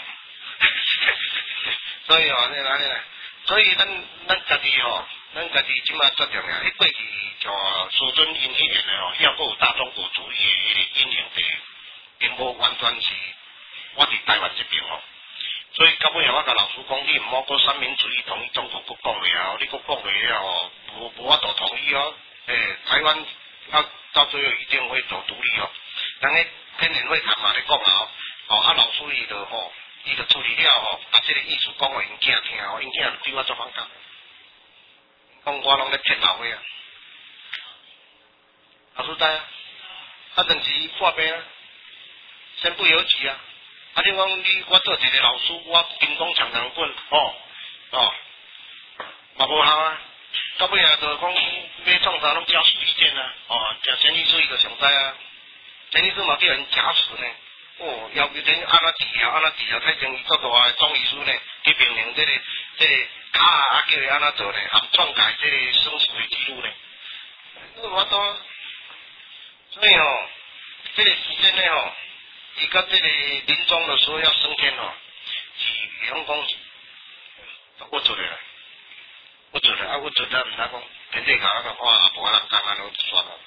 所以哦，你啦，所以咱家己吼，咱家己即马最重要，过去像苏尊因迄年的吼，遐个有大中国主义的迄个阴影地，并无完全是我伫台湾这边吼。所以到尾啊，我甲老师讲，你毋好搁三民主义统一中国国讲了，你搁讲了吼，无法度统一哦。台湾到最后一定会走独立哦。人个天然会谈嘛咧讲啊，啊老师伊就吼，伊就处理了吼，把这个意思讲互因囝听吼，因囝就对我做反感，讲我拢咧骗老伙啊。老师知啊，但是伊破病啊，身不由己啊。啊！你讲我做一个老师，我金光长长棍，嘛无效啊！到尾啊，就讲要创啥拢教书一件啊，叫陈律师伊就上知啊，陈律师嘛叫人加持呢，要求人安怎治疗，太成伊做大个中医师呢，去评定这个卡啊叫伊安怎做呢，含篡改这个生死的记录呢，我都，所以吼，这个时间呢吼。伊甲这个临终的时候要升天哦，是员工我做的啦，我做的啊，我做的毋知讲，天地甲我讲哇，无人讲安尼算了。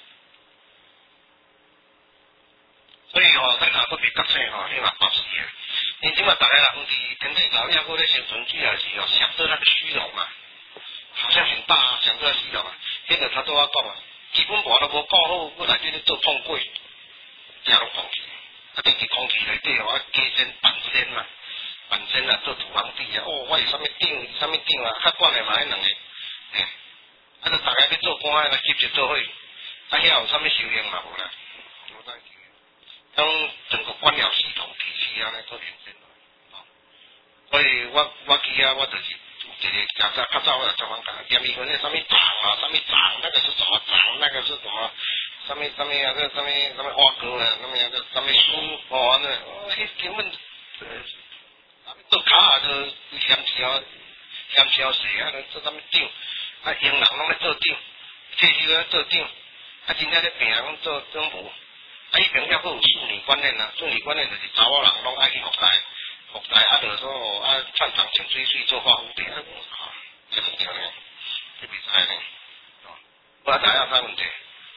所以吼，咱若搁别觉醒吼，你嘛保持啊。因即嘛，逐个人伫天地教，抑搁咧生存，主要是哦想着那个虚荣嘛，好像很大啊，想着虚荣啊，迄个他都要讲啊，基本盘都无顾好，我来这里做碰鬼，真拢放弃。啊，就是空气内底哦，加仙办仙嘛，办仙啊，做土皇帝啊，我是啥物顶啊，较管的嘛，迄两个，啊，就大家去做官啊，翕一做伙，啊，遐有啥物修行嘛无啦，无当求，当整个官僚系统体系安尼做连线所以我去啊，我就是一个较早我就做反感，嫌伊讲那啥物长啊，啥物长，那个是什么长，那个是什么。什么啊？这什么挖沟啊？什么啊？这什么书哦？那根本做卡啊，就嫌笑死啊！做什么长？啊，英人拢咧做长，退休咧做长，啊，真正咧病拢做政府。啊，伊边抑佫有妇女观念啊，妇女观念就是查某人拢爱去服台啊，就说啊，穿长穿水做化蝴蝶啊，这么样呢？这比赛呢？我大家啥问题？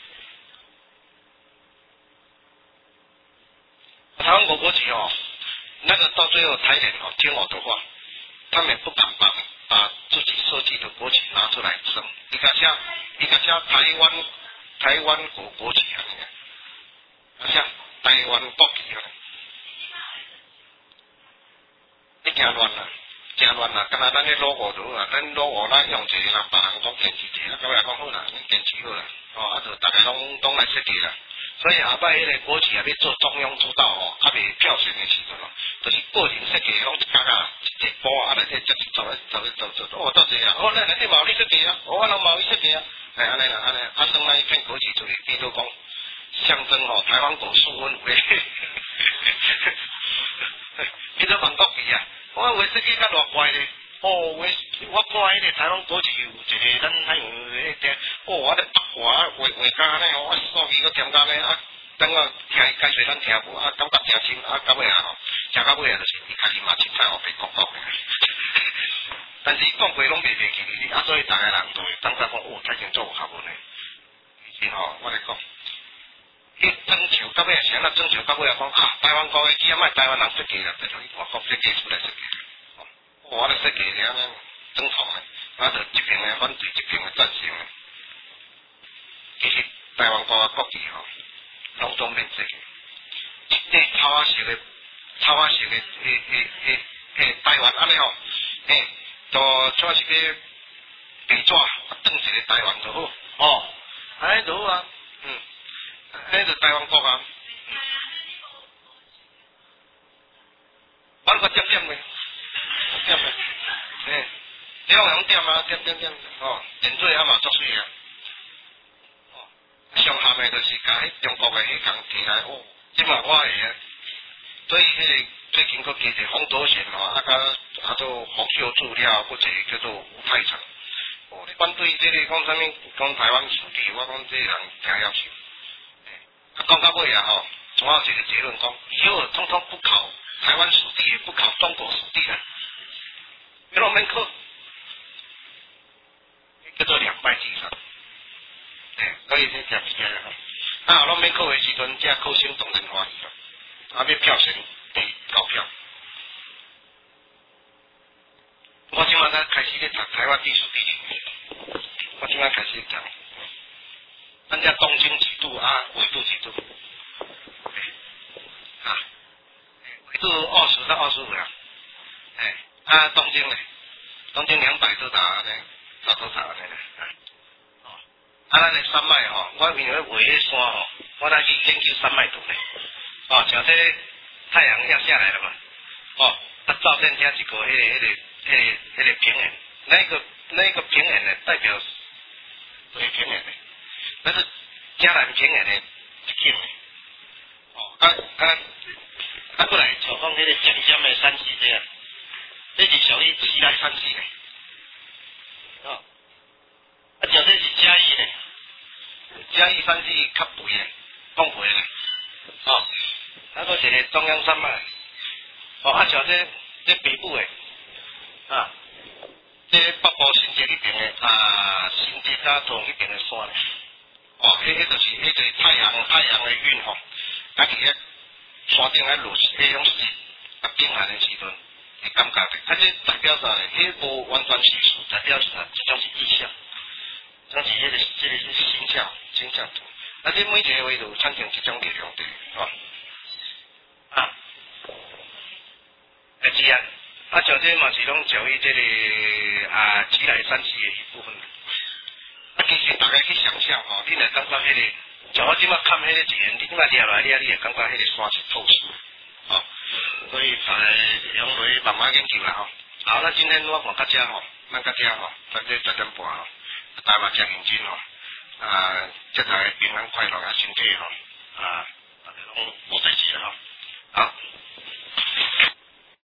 台湾国旗哦，那个到最后台联哦听我的话，他们不敢把自己设计的国旗拿出来升，一个像台湾国旗啊，像台湾国旗啊，你惊乱啦，敢若咱咧logo就好啊，咱logo咱用一个啦，别人讲坚持一个，到尾讲好啦，你坚持好啦，啊就大家拢来设计啦。所以下摆迄个国旗啊，要做中央主导吼，还未票选的时阵哦，就是个人设计拢一格啊，一波啊，来这接做，到这啊，咱你嘛有你设计啊，我人嘛有伊设计啊，安尼啦，啊，算那一片国旗就是变做讲象征吼台湾国素氛围，变做万国旗啊，我画设计较偌怪咧。我看迄个台湾国旗有一个咱还有迄个，我咧白话画家咧，我数字搁添加咧，啊，等我听伊解说咱听无，啊，感觉诚深，啊，到尾啊吼，食到尾啊就是伊家己嘛凊彩学白讲，但是伊讲过拢袂记哩，啊，所以大家人就会当作讲，太前做有学问咧，以前吼，我来讲，迄征求到尾是安怎征求到尾啊讲啊，台湾国旗啊，莫台湾人设计啦，变成外国设计出来设计。我咧设计了呢，正统的，啊，就一片的反对，一片的赞成的。其实台湾国旗吼，拢总免设计，一块草啊色的台湾安尼吼，就像是个地纸，转一个台湾就好，安尼就好啊，安尼就台湾国啊，玩个点点的，点的，了人点啊，点，连做啊嘛作水啊，上下面就是甲迄中国的迄项摕来即嘛我会啊，所以迄个最近佫加一个黄岛线啊做福秀资料，佫一个叫做吴太长。你反对这个讲啥物？讲台湾属地，我讲这人听要求。讲到尾啊总有一个结论讲，以后通通不考台湾属地，也不考中国属地了，别拢免考，叫做两败俱伤。所以这讲起来拢免考的时阵，这考生当然欢喜了。要票选投票。我今晚才开始咧读台湾地属地理，我今晚开始读，咱遮东经几度纬度几度？纬度20到25啦，东经咧，东经200多达安尼，差多少安尼啦，咱的山脉我因为画迄山我来去研究山脉图咧，像这太阳要下来了嘛，照片加一个迄个平原，那个平原呢代表这个平原呢，那是嘉南平原的一景呢，过来像讲迄个尖尖的山系这样，这是属于西来山系的，像这是嘉义呢，嘉义山系较肥的，丰肥的，那个一个中央山脉，像这北部的。这北部新竹迄边的新竹同迄边的山咧，迄就是迄个太阳的晕伫咧山顶落迄种时冰寒的时阵，会感觉的。这代表啥咧？迄无完全是事，代表啥？这种是意象，这是迄个是星象图。这每一个位都产生这种力量的，是啊。像这嘛是拢属于这个奇来山系的一部分。其实大家去想象你来感觉迄个，像我即马看迄个字，你即马抓来你会感觉迄个山是透视，所以用来慢慢研究啦好，那今天我看到这咱到这咱这10点半大家嘛真认真这台平安快乐身体大家拢无代志。